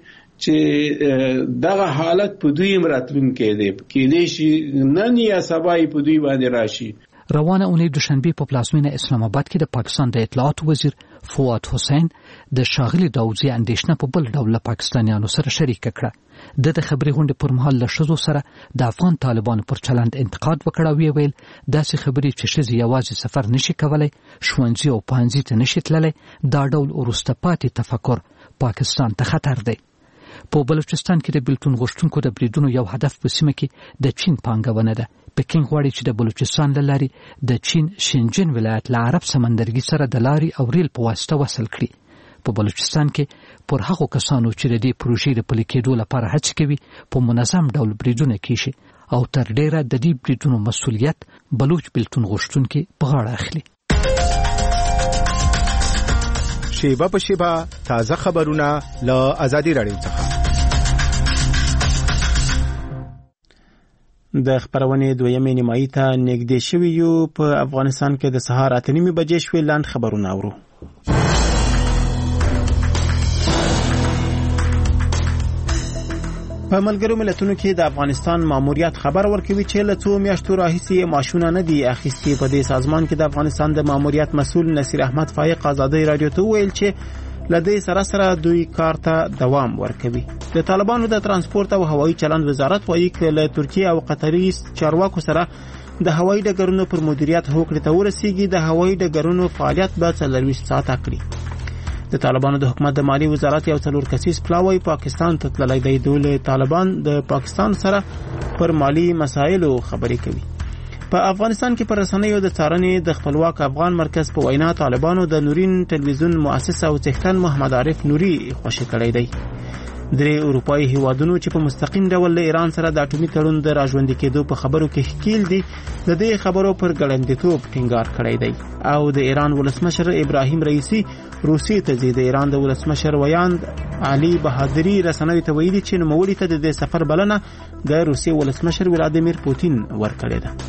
Speaker 17: چې دغه حالت په دوی هم راتلونکی دی، کېدای شي نن یا سبا په دوی باندې راشي.
Speaker 6: روانه اونۍ دوشنبه په پلازمینه اسلام آباد کې د پاکستان د اطلاعات وزیر فواد حسین د شاغلي داوودزي اندیشنه په بل ډول پاکستانیانو سره شریک کړه. د د خبري غونډې پر مهال له ښځو سره د افغان طالبانو پر چلند انتقاد وکړ او ویل داسې خبرې چې ښځې یوازې سفر نشي کولای، ښوونځي او پوهنځي ته نشي تللی، دا ډول وروسته پاتې تفکر پاکستان ته خطر دی. په بلوچستان کې د بیلتون غوښتونکو د بریدونو یو هدف په سیمه کې د چین پانګونه ده. پکینګ غواړي چې د بلوچستان له لارې د چین شینجن ولایت له عرب سمندرګي سره د لارې او ریل په واسطه وصل کړي. په بلوچستان کې پر هغو کسانو چې د دې پروژې د پلي کېدو لپاره هڅې کوي په منظم ډول بریدونه کیږي او تر ډیره د دې بریدونو مسؤلیت بلوچ بیلتون غوښتونکي په غاړه اخلي.
Speaker 4: شیبه په شیبه تازه خبرونه له آزادي راډیو څخه. د خبرونې دویمې نیمایي ته نږدې شوي یو. په افغانستان کې د سهار اته نیمې بجې شوې. لاند خبرونه اورو. په ملګرو ملتونو کې د افغانستان ماموریت خبر ورکوي چې له څو میاشتو راهیسې ماشونه نه دي اخیستي. په دې سازمان کې د افغانستان د ماموریت مسؤل نصیر احمد فایق آزادۍ رادیو ته ویل چې لدې سره سره دوی کار ته دوام ورکوي. د طالبانو د ترانسپورت او هوایي چلند وزارت وايي چې له ترکیه او قطري چارواکو سره د هوایي ډګرونو پر مدیریت هوکړې ته ورسیږي. د هوایي ډګرونو فعالیت به څلورویشت ساعته کړي. د طالبانو د حکومت د مالی وزارت یو څلور کسیز پلاوی پاکستان ته تللی دی. دوی طالبان د پاکستان سره پر مالی مسایلو خبرې کوي. په افغانستان کې پر رسنیو د څارنې د خپلواک افغان مرکز په وینا طالبانو د نورین ټلویزیون مؤسس او څښتن محمد عارف نوري خوشی کړی دی. درې اروپایي هیوادونو چې په مستقیم ډول له ایران سره د اټومي تړون د راژوندي کېدو په خبرو کې ښکیل دي د دې خبرو پر ګړندیتوب ټینګار کړی دی. او د ایران ولسمشر ابراهیم رئیسی روسیې ته ځي. د ایران د ولسمشر ویاند علي بهادري رسنیو ته ویلي چې نوموړي ته د دې سفر بلنه د روسیې ولسمشر ولادیمیر پوتین ورکړې ده.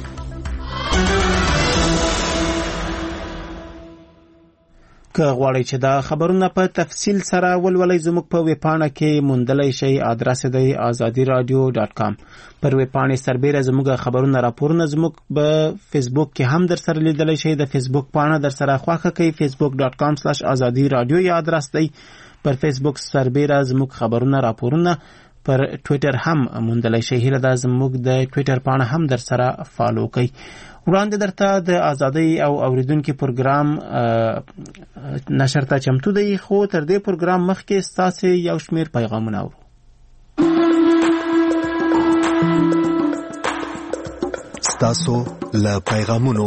Speaker 4: که غواړئ چې دا خبرونه په تفصیل سره ولولئ زموږ په ویبپاڼه کې موندلی شئ. ادرس دی آزادي رادیو ډاټ کام. پر ویبپاڼې سربیره زموږ خبرونه راپورونه زموږ په فیسبوک کې هم در سره لیدلی شئ. د فیسبوک پاڼه در سره خوښه کړئ. فیسبوک ډاټ کام سلاش آزادي رادیو یا ادرس دی. پر فیسبوک سربیره زموږ خبرونه راپورونه پر ټویټر هم موندلی شئ. هیله ده زموږ د ټویټر پاڼه هم در سره فالو کړئ. وړاندې درته د آزادۍ او اوریدونکو پروګرام نشر ته چمتو دی. خو تر دې پروګرام مخکې ستاسو یو شمیر پیغامونه اورو.
Speaker 13: ستاسو له پیغامونو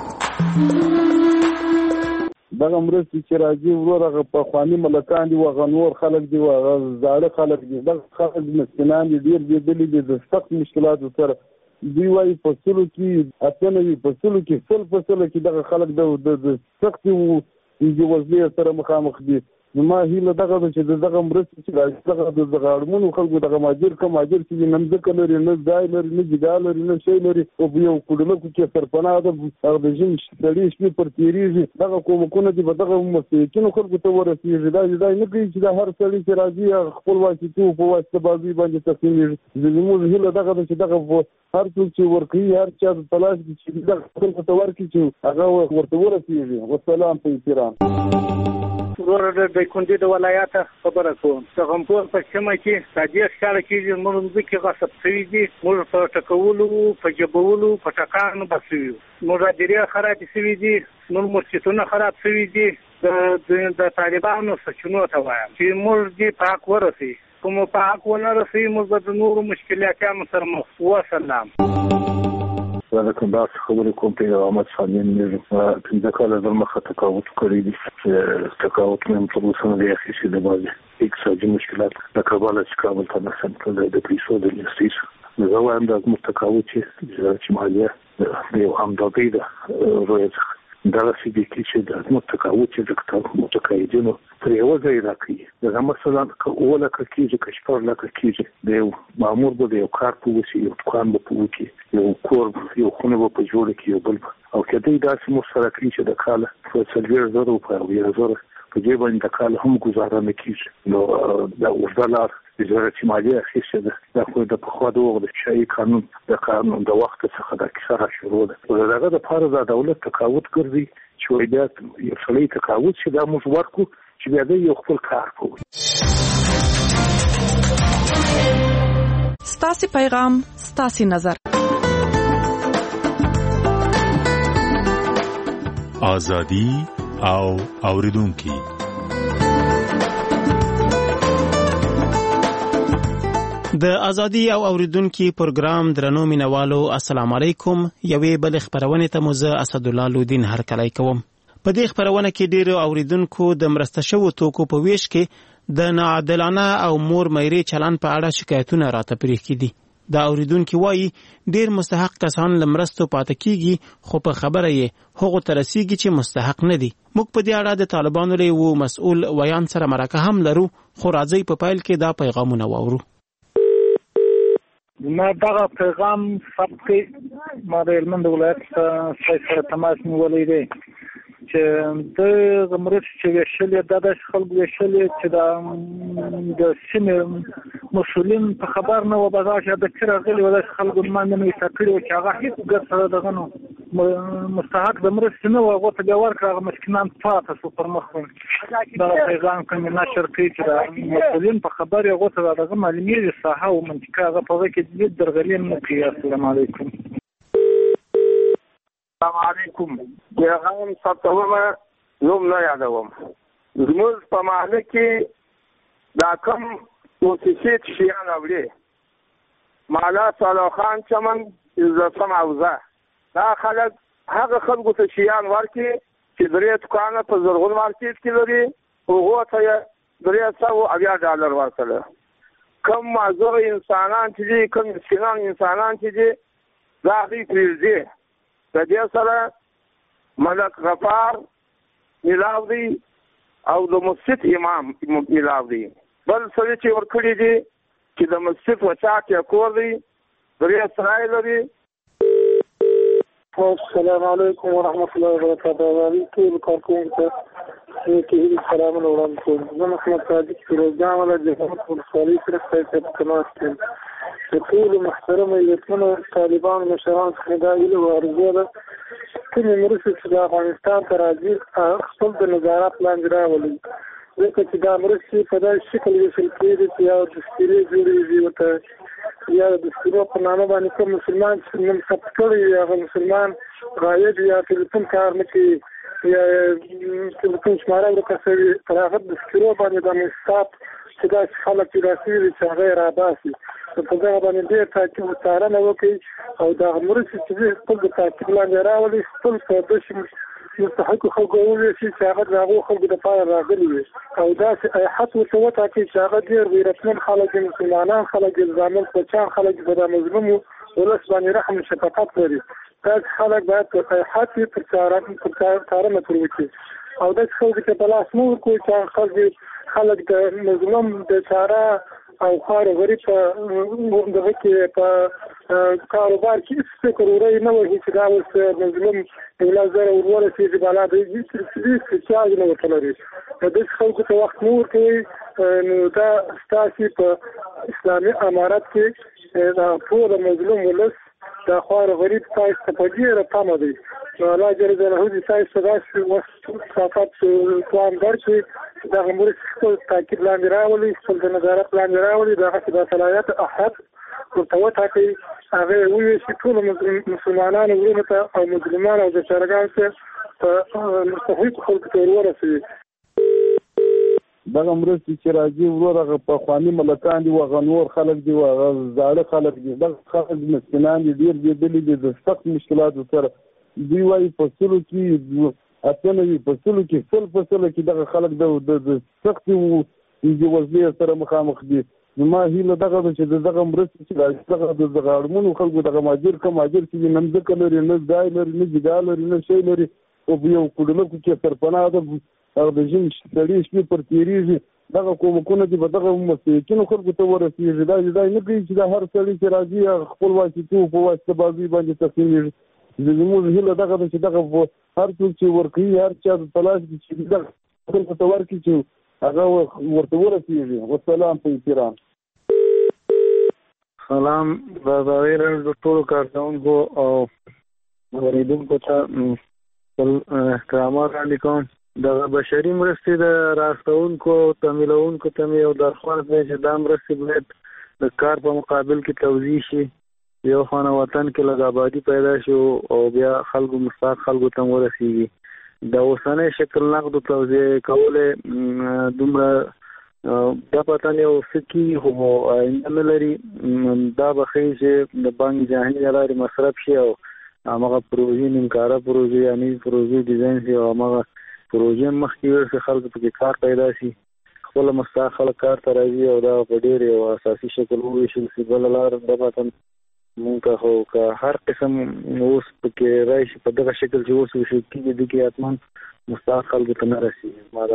Speaker 18: دغه مرستې چې راځي ورور هغه په خواني ملکان دي او غنور خلک دي او زاړه خلک دي. دغه خلک مسکینان دي ډیر دي دي د سخت مشکلاتو سره. دوی وايي په سلو کې اتنه وي په سلو کې سل په سلو کې دغه خلک د سختي او د وضعیت سره مخامخ دي. نو ما هیله دغه چې دغه مرستې چې راځي دغه د غاړمنو خلکو دغه ماجر کوم ماجر چې نمځکه لري نه ځای لري نه جګا لري نه شی لري او یو کډلکو کې سرپناه ده هغه د جن شړې شپې پر تیریږي. دغه کومکونه دي په دغه مسیکینو خلکو ته ورسیږي. دا دا نه کوي چې دا هر څړي چې راځي خپل واسطو په واسطه بازي باندې تقسیمېږي. زموږ هیله دغه چې دغه هر څوک چې ورکوي هر چا د تلاش چې دغه خلکو ته ورکړي چې هغه ورته ورسیږي. والسلام په احترام.
Speaker 19: ورور د کندې د ولایت خبره کوم. څغمپور په سیمه کې تاجیک ښکار کېږي. موږ ځکه غصب شوي دي. موږ په ټکولو په جبولو په ټکانو بسوي. موږ راډیو خراب شوي دي. موږ مسجدونه خراب شوي دي. د طالبانو سچونو ته وایم چې موږ دې پاک ورسي. کوم پاک ونه رسي موږ د نورو مشکلاتو سره مخ. وسلام.
Speaker 20: زه کوم تاسو خبرې کوم په احمد صالح نه پنځه کاله د مخه تقاوت کړی دي. تقاوت مې په اوسنۍ د اخیستې د باندې اقتصادي مشکلات د کابل څخه کابل ته نسم کړل د پیسو د انستیس. زه وایم دا متقاوت چې مالیه د یو همدغې د رویت دغه سیدي کې چې د متقاوت چې د متقاعدینو پر یو ځای راکړي. دا مثلا اوله کېږي که شپږ لکه کېږي د یو مامور به د یو کار په وسي یو دکان به په وکړي یو کور یو خونه به په جوړ کړي یو بل او کله داسې مستره کړي چې د کاله په څلور زره په یو زره په دې باندې د کال هم گزاره نه کیږي. نو دا ورته وزارت مالیه اخیسته ده دا خو د پخوا د وخت د شایي قانون د قانون د وخت څخه د کیسه را شروع ده او دغه د پاره د دولت تقاعد ګرځي چې بیا یو سړی تقاعد شي دا موږ ورکو چې بیا د یو خپل کار کوي.
Speaker 21: ستاسو پیغام ستاسو نظر.
Speaker 13: آزادی او اوریدونکي.
Speaker 1: د ازادي او اوریدونکو پروګرام درنو مینوالو السلام علیکم. یوې بل خبرونه ته مزه اسد الله لودین هر کله کوم. په دې خبرونه کې ډیرو اوریدونکو د مرسته شوو توکو په ویش کې د ناعادلانه او مور مېری چلن په اړه شکایتونه راته پریخ کړي. دا اوریدونکو وایي ډیر مستحق کسان لمرستو پاتې کیږي خو په خبره یې هغه ترسيږي چې مستحق نه دي. موږ په دې اړه د طالبانو له وو مسؤل ویان سره مرکه هم لرو خو راځي په پایل کې دا پیغامونه واورو.
Speaker 19: ما دغه پیغام ثبت کړ. ما د هلمند ولایت سره تماس نیولی دی چې د مرستې چې ویشلې دا د خلکو ویشلې چې د د سیمې مسؤلین په خبر نه و بازار د کړه غلي و د خلکو باندې نه تکړه چې هغه هیڅ ګټه دغه نو مستحق د مرستې نه و هغه ته ور کړه مسکینان پاتې سو پر مخ دا پیغام کوم نشر کوي چې د مسؤلین په خبر یو غوته دغه معلومیږي صحه او منطقه هغه په کې د درغلین نه کوي. السلام علیکم.
Speaker 22: السلام علیکم. پیغام ستومه نوم نه یادوم. زموږ په محله کې دا کوم موسیقي شیان اوري مالا صالح خان چمن عزتم اوزه دا خلک هغه خلکو ته شیان ورکي چې درې دکانه په زرغون مارکیټ کې لري هغه ته درې سوه اویا ډالر ورکړل. کم معذور انسانان چې دي کم مسکینان انسانان چې دي دا هغوی پرېږدي. د دې سره ملک غفار ملاو دی او د مسجد امام ملاو دی. بل سړي چې ورکړي دي چې د مسجد وچا کې کور دی درې سرای لري.
Speaker 23: السلام علیکم ورحمۃ اللہ وبرکاتہ. ټول کارکونکو ته کې سلام وړاندې کوم. زه محمد صادق فیروزجان ولا جهاد ولسوالۍ سره په تماس کې یم. ټول محترم عزتمنو طالبان مشران څخه دا ایله ورغله کومې مرستې چې د افغانستان ته راځي خپل د نظارت لاندې راولي ځکه چې دا مرستې په داسې شکل ویشل کېږي چې یا دستګیرې جوړېږي ورته یا د دستګیرو په نامه باندې کوم مسلمان چې نوم ثبت کړی وي هغه مسلمان غایب یا ټلیفون کار نه کوي یا ټلیفون شماره ورکه شوي پر هغه دستګیرو باندې دا مستاب چې داسې خلک پیدا شوي دي چې هغه یې راباسي. په دغه باندې ډېر تاکید څارنه وکړي او دغه مرستې چې خپل د تعقیب لاندې راولي خپل په داسې مستحقو خلکو وویشي چې هغه د هغو خلکو دپاره راغلي وي او داسې حد ورته وټاکي چې هغه ډېر غیرتمن خلک دي، مسلمانان خلک دي، زامن بچیان خلک دي، په دا مظلومو ولس باندې رحم شفقت لري. داسې خلک باید په حد یې پر څارنه تر وکړي او داسې خلکو ته په لاس مه ورکوي چې خلک خلک د مظلوم د چاره او خار غریب په دغه کې په کاروبار کې هیڅ فکر وری نه وهي چې دا اوس مظلوم یو لس زره ورورسېږي بالا د هېڅ چارج نه ورته لري. داسې خلکو ته وخت نه ورکوي نو دا ستاسې په اسلامي امارت کې دا ټول مظلوم ولس دا خوار غریب تاسو ته په ډېره تمه دی. نو الله جل جلاله دې تاسو ته داسې صفات پلان درکړي دغه مرستې خپل تعقیب لاندې راولي، خپل د نظارت لاندې راولي، د هغه باصلاحیت احد ورته وټاکئ، هغه یې وویشي ټولو مسلمانانو وروڼو ته او مظلومانو او بیچارهګانو ته په مستحقو خلکو ته ور ورسوي.
Speaker 18: دغه مرستې چې راځي ورور هغه پخواني ملکان دي، هغه نور خلک دي، هغه زاړه خلک دي، دغه خلک مسکینان دي، ډېر بېدلي دي د سخت مشکلاتو سره. دوی وایي په سلو کې اتیا نوي په سلو کې سل په سلو کې دغه خلک د سختې بېوزلۍ سره مخامخ دي. زما هیله دغه ده چې دغه مرستې چې راځي دغه دغه اړمنو خلکو دغه مهاجر که مهاجر چې دي نه مځکه لري، نه ځای لري، نه جګه لري، نه شی لري او په یو کوډلکو کې سرپناه ده، هغه د ژمي سړې شپې پر تېرېږي. دغه کومکونه دي به دغه مستحقینو خلکو ته ورسېږي. دا دا نه کوي چې دا هر سړي چې راځي هغه خپل واسطو په واسطه بازۍ باندې تقسیمېږي. زموږ هیله دغه ده چې دغه هر څوک چې ورکوي هر چا د تلاش دي چې دغه خلکو ته ورکړي چې هغه ورته ورسېږي. والسلام په احترام.
Speaker 23: سلام د زاویر د ټولو کارکونکو او اوریدونکو ته خپل احترامات وړاندې کوم. د بشري مرستې د راستونکو او تمویلونکو ته مې یو درخواست دی چې دا مرستې باید د کار په مقابل کې توزیع شي. یو خانه وطن کې لږ آبادي پیدا شي او بیا خلکو مستحق خلکو ته ورسیږي. د اوسنۍ شکل نقد توزیع کولې دومره دا پته نه وسکی خو آینده نه لري. دا به ښیي چې د بانک جهاني له لارې مصرف شي او هماغه پروژې نیمکاره پروژې یعنې پروژې ډیزاین شي او هماغه پروژې مخکې ورسي خلکو پکې کار پیدا شي. خپل مستحق خلک کار ته راځي او دا په ډېر یو اساسي شکل وویشل شي. بله لار دا پته مونږ ته خو که هر قسم اوس پکې راشي په دغه شکل چې اوس وشي کېږي دې کې حتما مستحق خلکو ته نه رسېږي. ما دا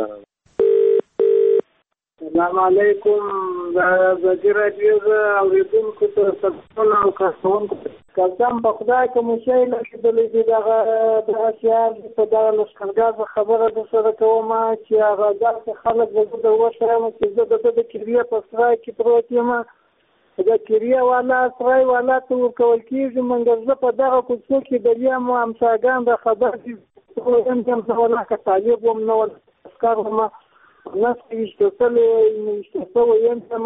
Speaker 23: السلام علیکم. د ازادي راډیو د اورېدونکو ته سلامونه او کارکوونکو کلتم په خدای که مو شی لکېدلی دي دغه دغه شیان په دغه لښکرګاه خبره در سره کوم چې هغه داسې خلک به زه در وښیم چې زه د ده د کریې په سرای کې پروت یم. د کریه والا سرای والا ته ورکول کېږي. منګر زه په دغه کوڅو کې د یم همساګان د خبر دي یم یم زه ولا که طالب وم نه ولا عسکر وم نس ویشته سلې ویشته سوی یم یم.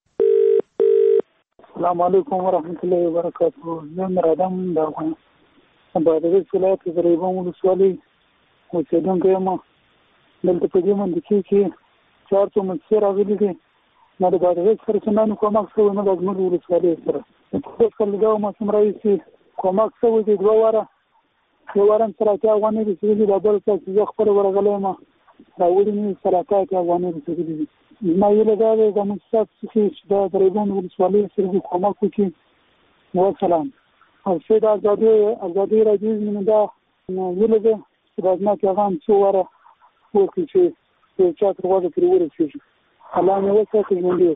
Speaker 23: السلام علیکم ورحمت الله وبرکاتو. زه مرادم د افغانستان بادغیس ولایت د ریبون ولسوالۍ اوسېدونکی یم. دلته په دې منطقې کې چار څو مسیر راغلي دي. نه د بادغیس سره څنګه کومک شوی نه د زموږ ولسوالۍ سره. اوس کله دا موسم راځي کومک شوی دی دوه واره یو وارم سره کې افغاني رسېږي د بل څه چې زه خپل ورغلی یم راوړي مې سره کې افغاني رسېږي دي. ما ویل دا د زموږ څخه چې د درېبون ولسوالۍ سره کومک وکړي. وسلام او چې د ازادي ازادي راډیو مې دا ویل ده چې د ځمکې هغه هم څو واره وکړي چې چا تر وځه پرې ورسېږي. الله مې وساتي ژوندي.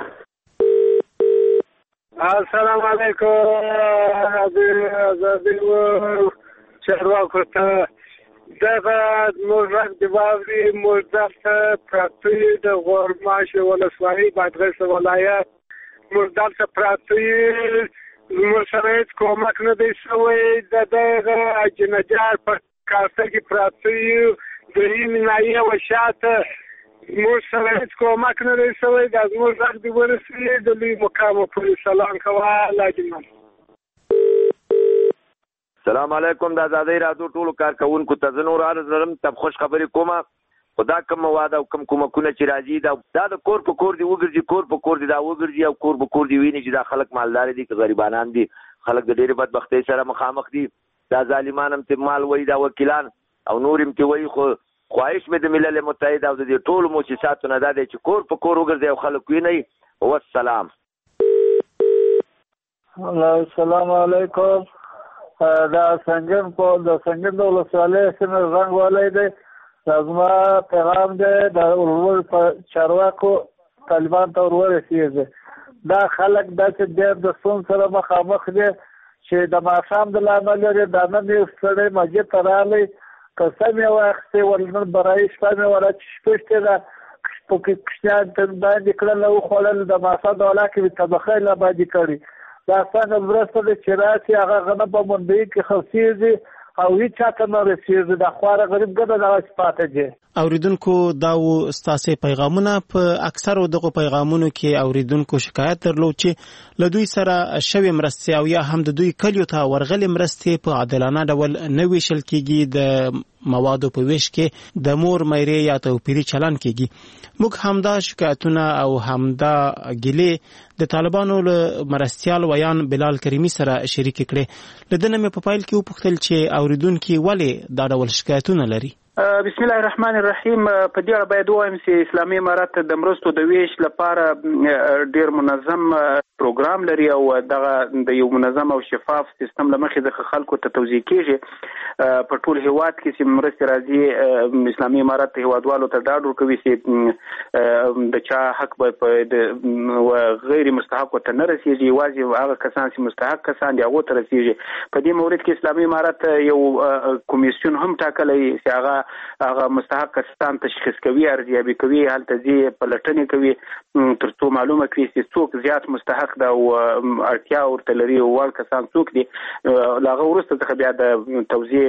Speaker 22: السلام علیکم. ازادي چارواکو ته دغه موږ غږ د واوري موږ دلته پراته یو د غورماشې ولسوالۍ بادغیس ولایت موږ دلته پراته یو. موږ سره هېڅ کومک نه دی شوی. د دغه اجنجار په کاسه کې پراته یو د هیمې ناحیې و شاته موږ سره هېڅ کومک نه دی شوی. دا زموږ غږ دې ورسېږي د لوی مقامو پورې سلام کوه. الله دې مل.
Speaker 5: سلام علیکم. د ازادۍ راډیو ټولو کارکوونکو ته زه نور عرض لرم ته خوش خبرې کومه. خو دا کوم مواد او کوم کومکونه چې راځي دا دا د کور په کور دی وګرځي کور په کور دی دا وګرځي او کور په کور دی ویني چې دا خلک مالدار دي که غریبانان دي. خلک د ډېرې بدبختۍ سره مخامخ دي. دا ظالمان هم ته مال وایي دا وکیلان او نور هم ته وایي. خو خواهش مې د ملل متحد او د دې ټولو مؤسساتو نه دا دی چې کور په کور وګرځي او خلک ویني. والسلام.
Speaker 23: السلام علیکم. دا سنگن په د سنگن د ولسوالۍ سیمه رنګ والی دی. زما پیغام دی د ورور په چارواکو طالبان ته ورورسېږي. دا خلک داسې ډېر د ستونزو سره مخامخ دي چې د ماښام د لامل لري دا نن یو سړی مسجد ته راغلی قسم یې واخیستې ول برایي شپه مې ولا چې شپه شتې ده پکې کوچنیان ته باندې کړل وخوړل د ماښام د ولا کې مې طبخه یې لا باندې کړي. دا څنګه مرسته ده چې راشي هغه غنه په منډۍ کې خرڅېږي او هېڅ چاته نه رسېږي. دا خواره غریب ګډه دغسې پاتې دي.
Speaker 1: اوریدونکو دا و ستاسې پیغامونه. په اکثرو دغو پیغامونو کې اوریدونکو شکایت درلود چې له دوی سره شوې مرستې او یا هم د دوی کلیو ته ورغلې مرستې په عادلانه ډول نه ویشل کېږي. د موادو په ویش کې د مور میرې یا توپیري چلن کېږي. موږ همدا شکایتونه او همدا ګیلې د طالبانو له مرستیال ویان بلال کریمي سره شریک کړې. له ده نه مې په پیل کې وپوښتل چې اوریدونکي ولې دا ډول شکایتونه لري.
Speaker 7: بسم الله الرحمن الرحیم. په دې اړه باید ووایم چې اسلامي امارات د مرستو د ویش لپاره ډیر منظم پروګرام لري او دغه د یو منظم او شفاف سیستم له مخې د خلکو ته توزیع کیږي. په ټول هیواد کې چې مرستې راځي اسلامي امارات هیوادوالو ته ډاډ ورکوي چې د چا حق به په غیر مستحق ته نه رسیږي. یوازې هغه کسان چې مستحق کسان دي هغو ته رسیږي. په دې مورد کې اسلامي امارات یو کمیسیون هم ټاکلی چې هغه هغه مستحق کسان تشخیص کوي، ارزیابي کوي، هلته ځي پلټنې کوي ترڅو معلومه کړي چې څوک زیات مستحق ده او اړتیا ورته لري او وړ کسان څوک دي. له هغه وروسته څخه بیا د توزیع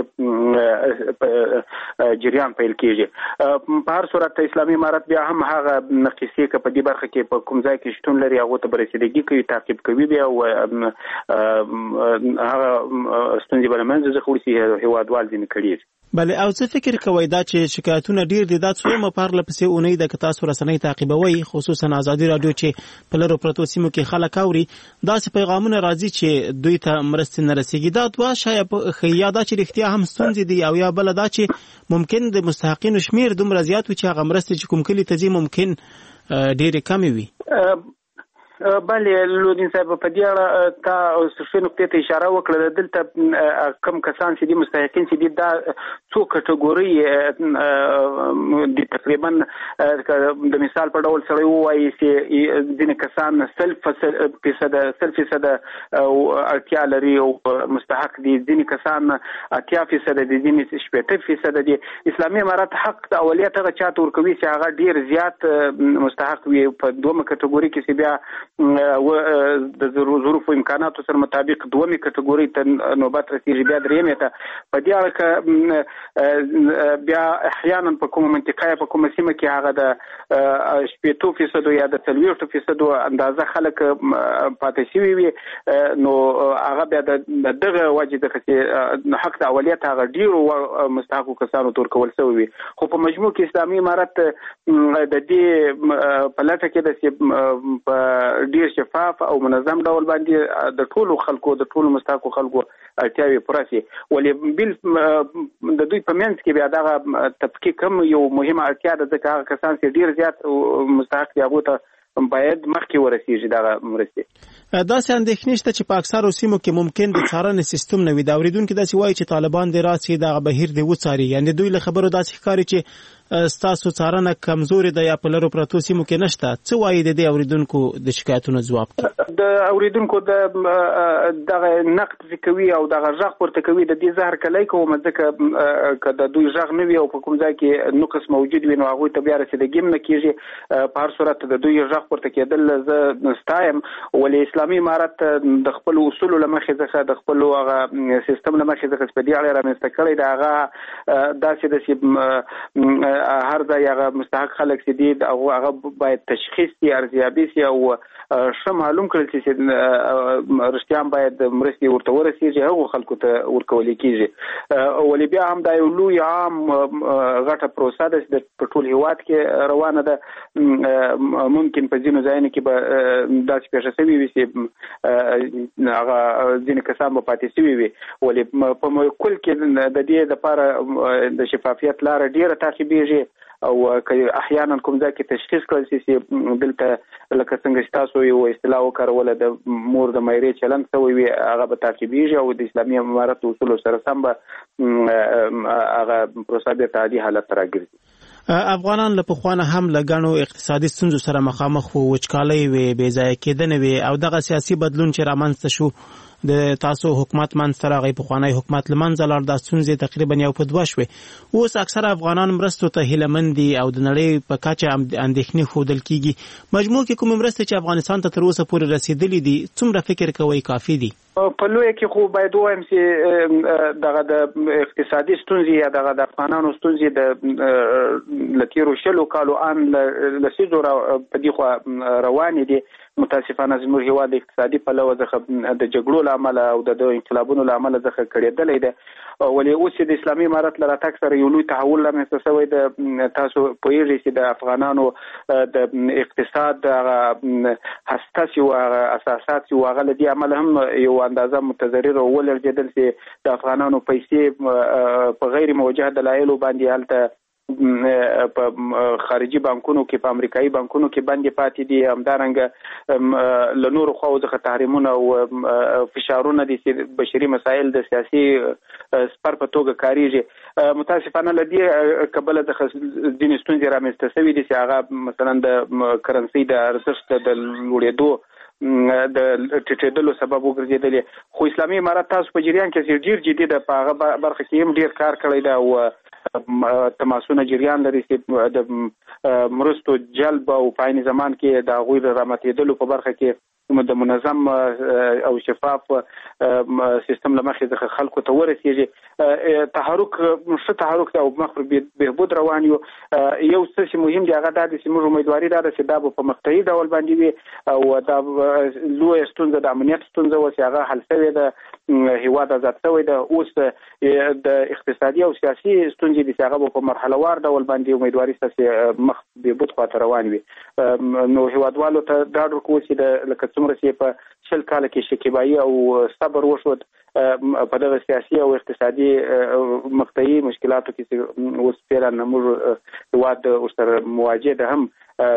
Speaker 7: جریان پیل کیږي. په هر صورت اسلامي امارت بیا هم هغه نقیصې که په دې برخه کې په کوم ځای کې شتون لري هغه ته برسېدګي کوي، تعقیب کوي بیا او هغه ستونزې به له منځه ځي خو وروسته هېوادوال ځینې کړي.
Speaker 1: بله، او څه فکر کوئ دا چې شکایتونه ډیر دي دا څومره پرله پسې اونۍ ده که تاسو رسنۍ تعقیبوئ، خصوصا ازادي راډیو چې په لرو پرتو سیمو کې خلک اوري، داسې پیغامونه راځي چې دوی ته مرستې نه رسیږي؟ دا دوه شایه ښیي، یا دا چې رښتیا هم ستونزې دي او یا بله دا چې ممکن د مستحقینو شمیر دومره زیات وي چې هغه مرستې چې کوم کلي ته ځي ممکن ډېرې کمې وي؟
Speaker 7: بله لودین صاحب، په دې اړه تا صرفي نقطې ته اشاره وکړه. دلته کم کسان چې دي مستحقین چې دي دا څو کټګورۍ دي، تقریبا د مثال په ډول سړی ووایي چې ځینې کسان سل فیصده سل فیصده اړتیا لري او مستحق دي، ځینې کسان اتیا فیصده دي، ځینې شپېته فیصده دي. اسلامي امارت حق د اولیا ته چاته ورکوي چې هغه ډیر زیات مستحق وي. په دومره کټګورۍ کې چې بیا د ظروف او امکاناتو سره مطابق دومره کټګورۍ ته نوبت رسیږي، بیا درېیمې ته. په دې اړه که بیا احیانا په کومه منطقه په کومه سیمه کې هغه د شپېتو فیصدو یا د څلوېښتو فیصدو اندازه خلک پاتې شوي وي، نو هغه بیا د دغه وجې څخه چې حق د اولیت هغه ډېرو مستحقو کسانو ته ورکول شوی وي. خو په مجموع کې اسلامي امارت د دې په لټه کې ده چې په ډیر شفاف او منظم ډول باندې د ټولو خلکو د ټولو مستحقو خلکو اړتیاوې پوره شي. ولې بل د دوی په منځ کې بیا دغه تفکیک هم یو مهمه اړتیا ده، ځکه هغه کسان چې ډیر زیات مستحق دي هغو ته باید مخکې ورسیږي دغه مرستې.
Speaker 1: داسې اندېښنې شته چې په اکثرو سیمو کې ممکن د څارنې سیستم نه وي. د اورېدونکي داسې وایي چې طالبان دې راسي دغه بهیر دې وڅاري، یعنې دوی له خبرو داسې ښکاري چې ستاسو څارنه کمزورې ده یا په لرو پرتو سیمو کې نشته. څه وایي د دې اورېدونکو د شکایتونو ځواب کې؟
Speaker 7: د اورېدونکو د دغه نقد کوي او دغه غږ پورته کوي، د دې زهر کلی کوم، ځکه که د دوی غږ نه وي او په کوم ځای کې نقص موجود وي نو هغوی ته بیا رسېدګي هم نه کېږي. په هر صورت د دوی غږ پورته کېدل زه ستایم، ولې اسلامي امارت د خپلو اصولو له مخې څخه د خپلو هغه سیستم له مخې څخه په دې اړه رامنځته کړی دی. هغه داسې ده چې هر ځای هغه مستحق خلک چې دي هغه باید تشخیص شي، ارزیابي شي او ښه معلوم کړل شي چې رښتیا باید مرستې ورته ورسېږي، هغو خلکو ته ورکول کېږي. ولې بیا هم دا یو لوی عام غټه پروسه ده چې په ټول هېواد کې روانه ده. ممکن په ځینو ځایونو کې به داسې پېښه شوې وي چې هغه ځینې کسان به پاتې شوي وي. ولې په کل کې د دې لپاره د شفافیت لاره ډېره تعقیبېږي او که احیانا کوم ځای کې تشخیص کړل شي چې دلته لکه څنګه چې تاسو یو اصطلاح وکاروله د مور د میرې چلند شوی وي، هغه به تعقیبېږي او د اسلامي امارت اصولو سره سم به هغه پروسه بېرته عادي حالت ته راګرځي.
Speaker 1: افغانان له پخوانه هم له ګڼو اقتصادي ستونزو سره مخامخ وو، وچکالۍ وې، بې ځایه کېدنې وې او دغه سیاسي بدلون چې رامنځته شو د تاسو حکومت منځته راغی، پخوانی حکومت له منځه لاړ، دا ستونزې تقریبا یو په دوه شوې. اوس اکثره افغانان مرستو ته هیله مند دي او د نړۍ په کچه اندېښنې ښودل کېږي. مجموع کې کومې مرستې چې افغانستان ته تر اوسه پورې رسېدلې دي څومره فکر کوئ کافي دي؟
Speaker 7: په لویه کې خو باید ووایم چې دغه د اقتصادي ستونزې یا دغه د افغانانو ستونزې د له تېرو شلو کالو ان له لسیزو په دې خوا روانې دي. متاسفانه زموږ هېواد د اقتصادي پلوه څخه د جګړو له امله او د انقلابونو له امله څخه کړېدلی دی. ولې اوس چې د اسلامي امارت له راتګ سره یو لوی تحول رامنځته شوی دی. تاسو پوهېږئ چې د افغانانو د اقتصاد هغه هسته چې وو، هغه اساسات چې وو، هغه له دې امله هم یو اندازه متضرر او ولړزېدل چې د افغانانو پیسې په غیر موجه دلایلو باندې هلته په خارجي بانکونو کې، په امریکایي بانکونو کې باندې پاتې دي. همدارنګه له نورو خواو څخه تحریمونه او فشارونه دي چې بشري مسایل د سیاسي سپر په توګه کاریږي. متاسفانه له دې کبله څخه ځینې ستونزې رامنځته شوي دي چې هغه مثلا د کرنسۍ د ارزښت د لوړېدو د ټیټېدلو سبب وګرځېدلې. خو اسلامي امارت تاسو په جریان کې ډېر جدي ده، په هغه برخه کې هم ډېر کار کړی ده او تماسونه جریان لري چې د مرستو جلب او په عین زمان کې د هغوی د راماتېدلو په برخه کې د منظم او شفاف سیستم لمخې د خلکو ته ورسیږي. تحرک څه تحرک او مخ بهبود روان یو یو څه مهم دی هغه د سیمو امیدواري ده چې دا په مقطعي ډول باندې وي او دا لوی ستونزه د امنیت ستونزه و چې هغه حل شوی د هیواد آزاد شوی د اوس د اقتصادي او سیاسي ستونزې د هغه په مرحله وار ډول باندې امیدواري چې مخ بهبود خاطر روان وي. نو هیوادوالو ته دا ورکو چې د لکه څومره چې په شل کال کې شکیبایی او صبر وشود په دغه سیاسي او اقتصادي مقطعي مشکلاتو کې اوس فعلا موږ هیواد سره مواجه ده هم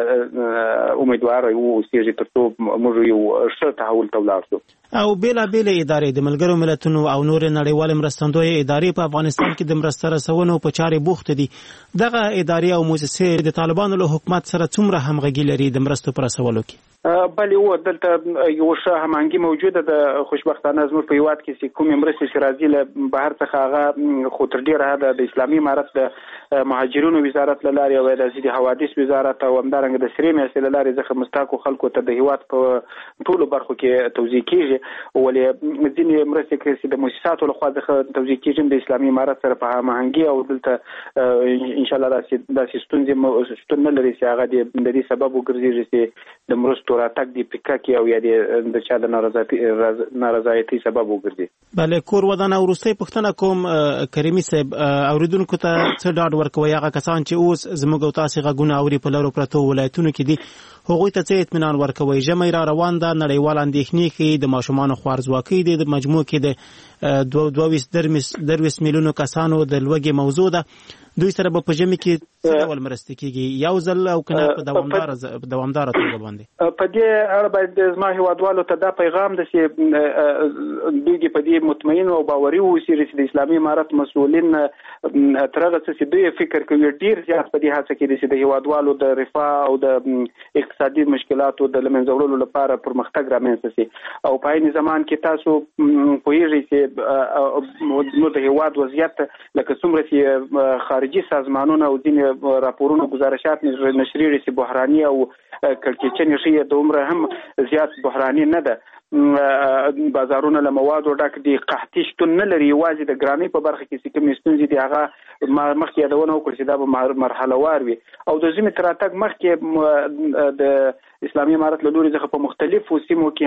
Speaker 7: امیدوار یو چې ترڅو موږ یو ښه تحول ته ولاړ شو.
Speaker 1: او بیلا بیل ادارې د ملګرو ملتونو او نور نړیوال مرستندوی ادارې په افغانستان کې د مرسته رسونې په چارې بوخت دي. دغه ادارې او مؤسسې د طالبانو له حکومت سره څومره همغږي لري د مرستو پر رسولو کې؟
Speaker 7: بلې و دلته یو ښه هماهنګي موجوده ده. خوشبختانه زموږ په هیواد کې چې کومې مرستې چې راځي له بهر څخه هغه خو تر ډېره حده د اسلامي امارت د مهاجرینو وزارت له لارې او د ضد حوادث وزارت او همدارنګه د سرې میاشتې له لارې څخه مستحقو خلکو ته د هیواد په ټولو برخو کې توزیع کېږي. ولې ځینې مرستې چې د مؤسساتو لخوا څخه توزیع کېږي د اسلامي امارت سره په هماهنګي او دلته انشاءالله داسې ستونزې شتون نه لري چې هغه د دې سبب وګرځي چې د مرستو راتګ دی پکا کې او یا د چا د نارضایتي سبب وګرځي.
Speaker 1: بله کور ودانه وروستۍ پوښتنه کوم کریمي صاحب، اوریدونکو ته څه ډاډ ورکوي هغه کسان چې اوس زموږ او تاسې غږونه اوري په لرو پرتو ولایتونو کې دي، هغوی ته څه اطمینان ورکوي؟ ژمی را روان ده، نړیوال اندېښنې ښیي د ماشومانو خوارځواکۍ دی، د مجموع کې د دوه ویشت درویشت میلیونو کسانو د لوږې موضوع ده. دوی سره به په ژمي کې څه ډول مرستې کېږي یو ځل او که نه په دوامداره توګه باندې؟
Speaker 7: په دې اړه باید زما هیوادوالو ته دا پیغام ده چې دوی دې په دې مطمئن او باوري واوسي چې د اسلامي امارت مسؤلین تر هغه څه چې دوی فکر کوي ډېر زیات په دې هڅه کې دي چې د هیوادوالو د رفاه او د اقتصادي مشکلاتو د له منځه وړلو لپاره پرمختګ رامنځته شي. او په عین زمان کې تاسو پوهیږئ چې نو د هیواد وضعیت لکه څومره چې خارجي سازمانونه او ځینې راپورونه گزارشات نشریږي چې بحراني او کړکېچنې ښیي د عمره هم زیات بحراني نه ده. بازارونه له موادو ډک دي، قحطي شتون نه لري. یوازې د ګرانۍ په برخه کې چې کومې ستونزې دي هغه مخکې یادونه وکړو چې دا به مرحله وار وي. او د ژمي تر راتګ مخکې د اسلامي امارت له لوري څخه په مختلفو سیمو کې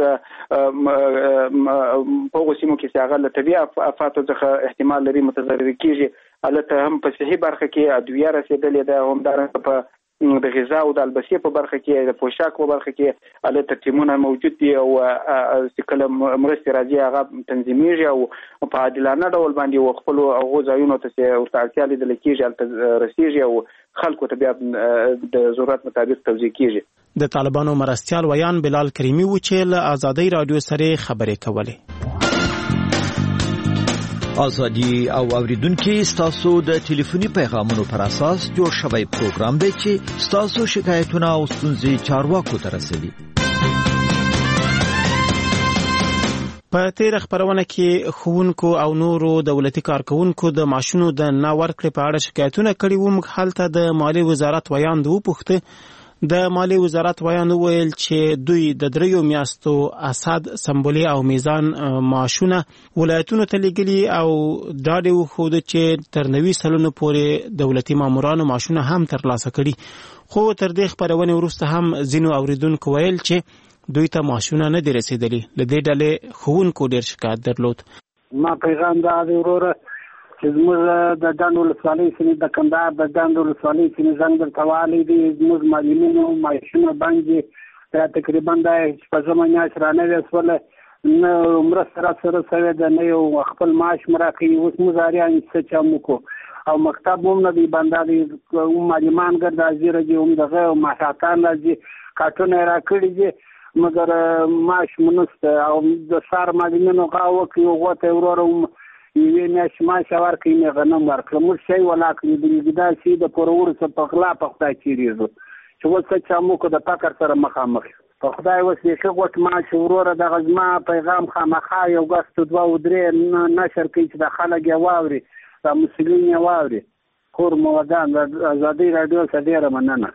Speaker 7: همدارنګه په هغو سیمو کې چې هغه له طبیعي افاتو څخه احتمال لري متضرر کېږي، هلته هم په صحي برخه کې ادویه رسېدلې ده، همدارنګه په د غذا او د البسې په برخه کې، د پوشاک په برخه کې هلته ټیمونه موجود دي او چې کله مرستې راځي هغه تنظیمیږي او په عادلانه ډول باندې خپلو هغو ځایونو ته چې ورته اړتیا لیدل کېږي هلته رسېږي او خلکو ته بیا د ضرورت مطابق توزیع کېږي.
Speaker 1: د طالبانو مرستیال ویان بلال کریمي و چې له ازادۍ راډیو سره خبرې کولې.
Speaker 2: ازادي او اوریدونکو ستاسو د ټلیفوني پیغامونو پر اساس جوړ شوی پروګرام دی چې ستاسو شکایتونه او ستونزې چارواکو ته رسوي.
Speaker 1: په تیر خبرونه کې ښوونکو او نورو دولتي کارکونکو د معاشونو د نه ورکړې په اړه شکایتونه کړي وو. موږ هلته د مالیې وزارت ویاند وپوښته. د مالیې وزارت ویاند وویل چې دوی د دریو میاشتو اسد، سمبولي او میزان معاشونه ولایتونو ته لیږلي او ډاډ یې وښوده چې تر نوي سلنو پورې دولتي مامورانو معاشونه هم ترلاسه کړي. خو تر دې خپرونې وروسته هم ځینو اوریدونکو ویل چې دوی ته معاشونه نه دي رسېدلي. له دې ډلې ښوونکو ډېر شکایت درلود.
Speaker 23: ما پیغام دا دی وروره چې زموږ د ډنډ ولسوالۍ سیمې د کندهار د ډنډ ولسوالۍ سیمې زنګ درته والی دي. زموږ معلمینو معاشونه بند دي. تقریبا دا شپږمه میاشت رانوې شوله، نه مرسته راسره شوې ده، نه یو خپل معاش مو راکوي. اوس موږ اریان څه چم وکړو او مکتب هم نه دی بنده دی. معلمان ګرد راځي راځي هم دغه ماهراتان راځي کارټونه یې راکړي دي مګر معاش مو نشته. او د سهار معلمینو غا وکړي هغو ته وروره یوې میاشتې معاش ورکړي مې غنم ورکړه. موږ شی ولا کړي دا شي د پورورو څه په غلا په خدای تېرېږو چې اوس څه چا موږ د فقر سره مخامخ په خدای اوس بیخي غوټ معاش وروره دغه زما پیغام خامخا یو ګست دوه او درې نشر کوي چې د خلک یې واوري
Speaker 18: دا مسلین یې واوري. خور مودان د ازادي رادیو څخه ډیره مننه.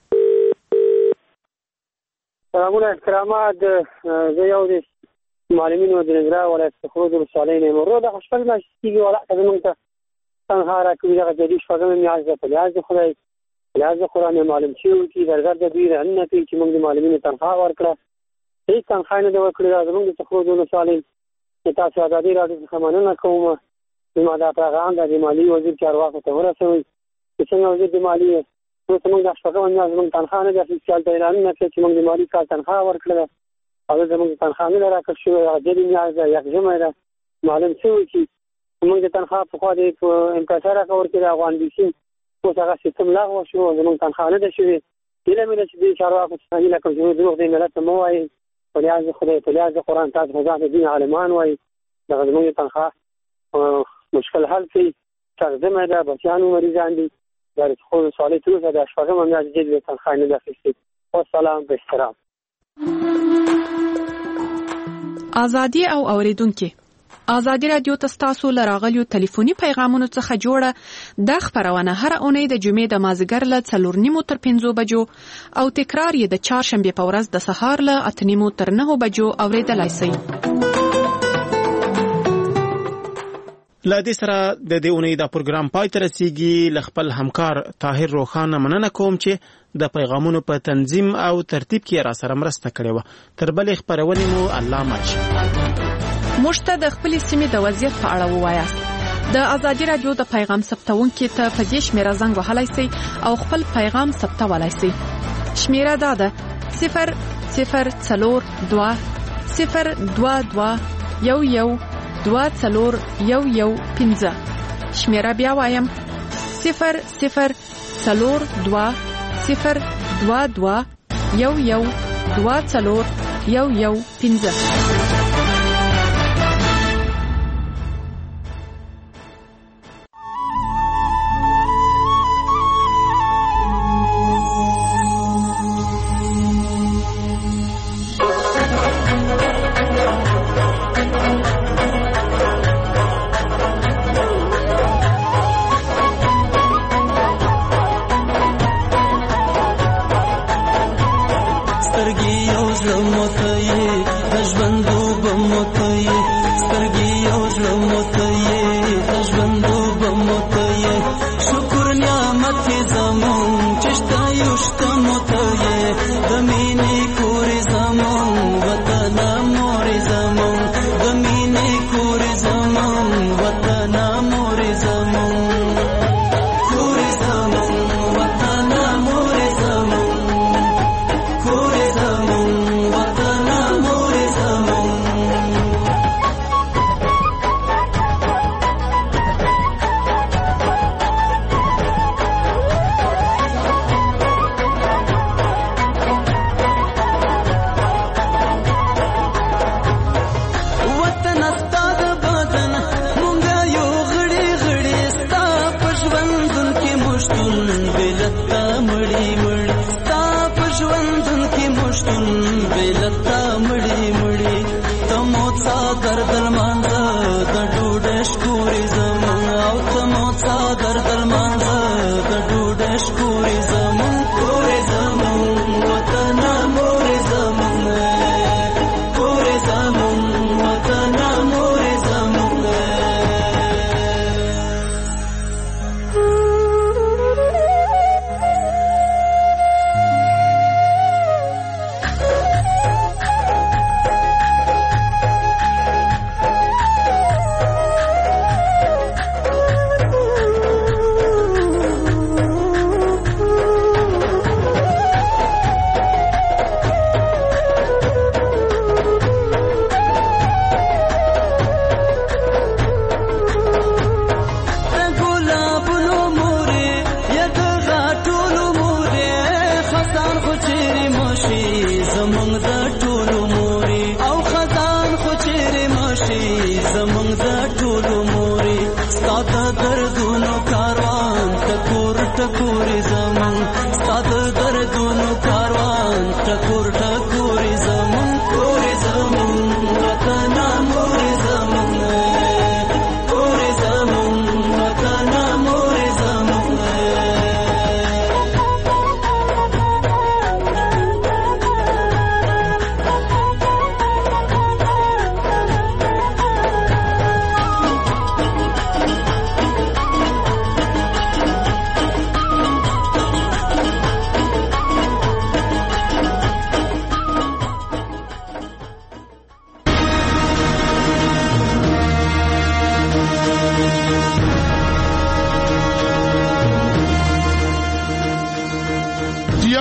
Speaker 3: سلامونه احترامات. زه یو د معلمینو د ننګرهار ولایت څخه د ولسوالۍ نه یم. ورو د شپږ میاشتې کېږي ولاکه زموږ ته تنخوا راکوي. دغه جدي شپږمه میاشت ده. په لحاظ د خدای په لحاظ د قرآن معلوم شوي چې درګر د دوی رهنونه کوي چې موږ د معلمینو تنخوا ورکړه. هېڅ تنخوا نه ده ورکړې. دا زموږ د څخه د ولسوالۍ چې تاسو ازادي راډیو څخه مننه کوم. زما دا پیغام د مالي وزیر چارواکو ته ورسوئ چې څنګه وزیر د مالي اوس موږ د شپږمه میاشت زموږ تنخوا نه ده اخیستې. هلته اعلانونه کړي چې موږ د مالي کال تنخوا ورکړه ده او زموږ تنخوا نه ده راکړل شوې. هغه جدي میاشت ده، یکژمه ده. معلوم شوي چې موږ د تنخوا پخوا د امپیسا راکړه ورکړې ده افغان بیسي. اوس هغه سیستم لغوه شو او زموږ تنخوا نه ده شوې. هیله مې ده چې دې چارواکو څخه هیله کوم چې دروغ دې ملت ته مه وایئ. په لحاظ د خدای په لحاظ د قرآن تاسو خو ځان د دین عالمان وایئ. دغه زموږ د تنخوا مشکل حل کړي. تقدمه ده، بچیانو مریضان دي. دا د څخه ولسوالۍ تر اوسه د شپږمه میاشت جدي د تنخوا نه ده اخیستې. والسلام په احترام.
Speaker 21: ازادي او اوریدونکو، ازادي رادیو تاسو له راغلیو ټلیفوني پیغامونو څخه جوړه د خبرونه هر اونۍ د جمعې د مازیګر له څلور نیمو تر پنځو بجو او تکرار یې د چهارشنبه په ورځ د سهار له اته نیمو تر نهو بجو اوریدلای شئ.
Speaker 1: لا دې سره د دې اونۍ دا پروګرام پای ته رسیږي. ل خپل همکار طاهر روخانه مننه کوم چې د پیغامونو په تنظیم او ترتیب کې را سره مرسته کړې و. تر بلې خبرونه مو الله ماچ.
Speaker 21: مشته د خپل سیمې د وضعیت په اړه ووایاست. د ازادي رادیو د پیغام ثبتونکو ته په دې شمیره زنګ وهلای شئ او خپل پیغام ثبتولای شئ. شمیره دا ده صفر صفر څلور دوه صفر دوه دوه یو یو دوه څلور یو یو پنځه. شمیره بیا وایم صفر صفر څلور دوه صفر دوه دوه یو یو دوه څلور یو یو پنځه.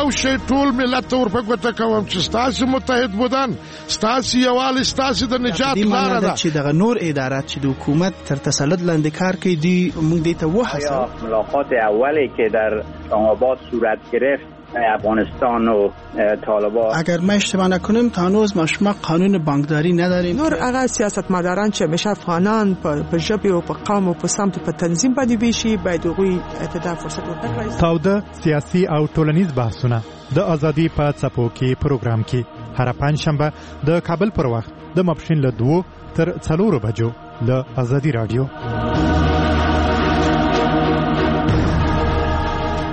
Speaker 8: یو شی ټول ملت ته ورپګوته کوم چې ستاسو متحد بودن ستاسو یووالی ستاسو د نجات لاره ده
Speaker 9: چې دغه نور ادارات چې د حکومت تر تسلط لاندې کار کوي دی موږ دې ته وهڅوو.
Speaker 12: ملاقات اولی که در اسلام‌آباد صورت گرفت افغانستان و طالبان،
Speaker 9: اگر ما اشتباه نکنیم تا هنوز ما شما قانون بانکداری نداریم.
Speaker 24: نور هغه سیاستمداران چې همیشه افغانان په ژبه او په قوم او په سمت په تنظیم باندې ویشي باید هغوی ته فرصت ورکړي.
Speaker 25: تاوده سیاسي او ټولنیز بحثونه د ازادي په څپو کې پروګرام کې هر پنځشنبه د کابل پر وخت د ماپښین له دوه تر څلورو بجو د ازادي رادیو.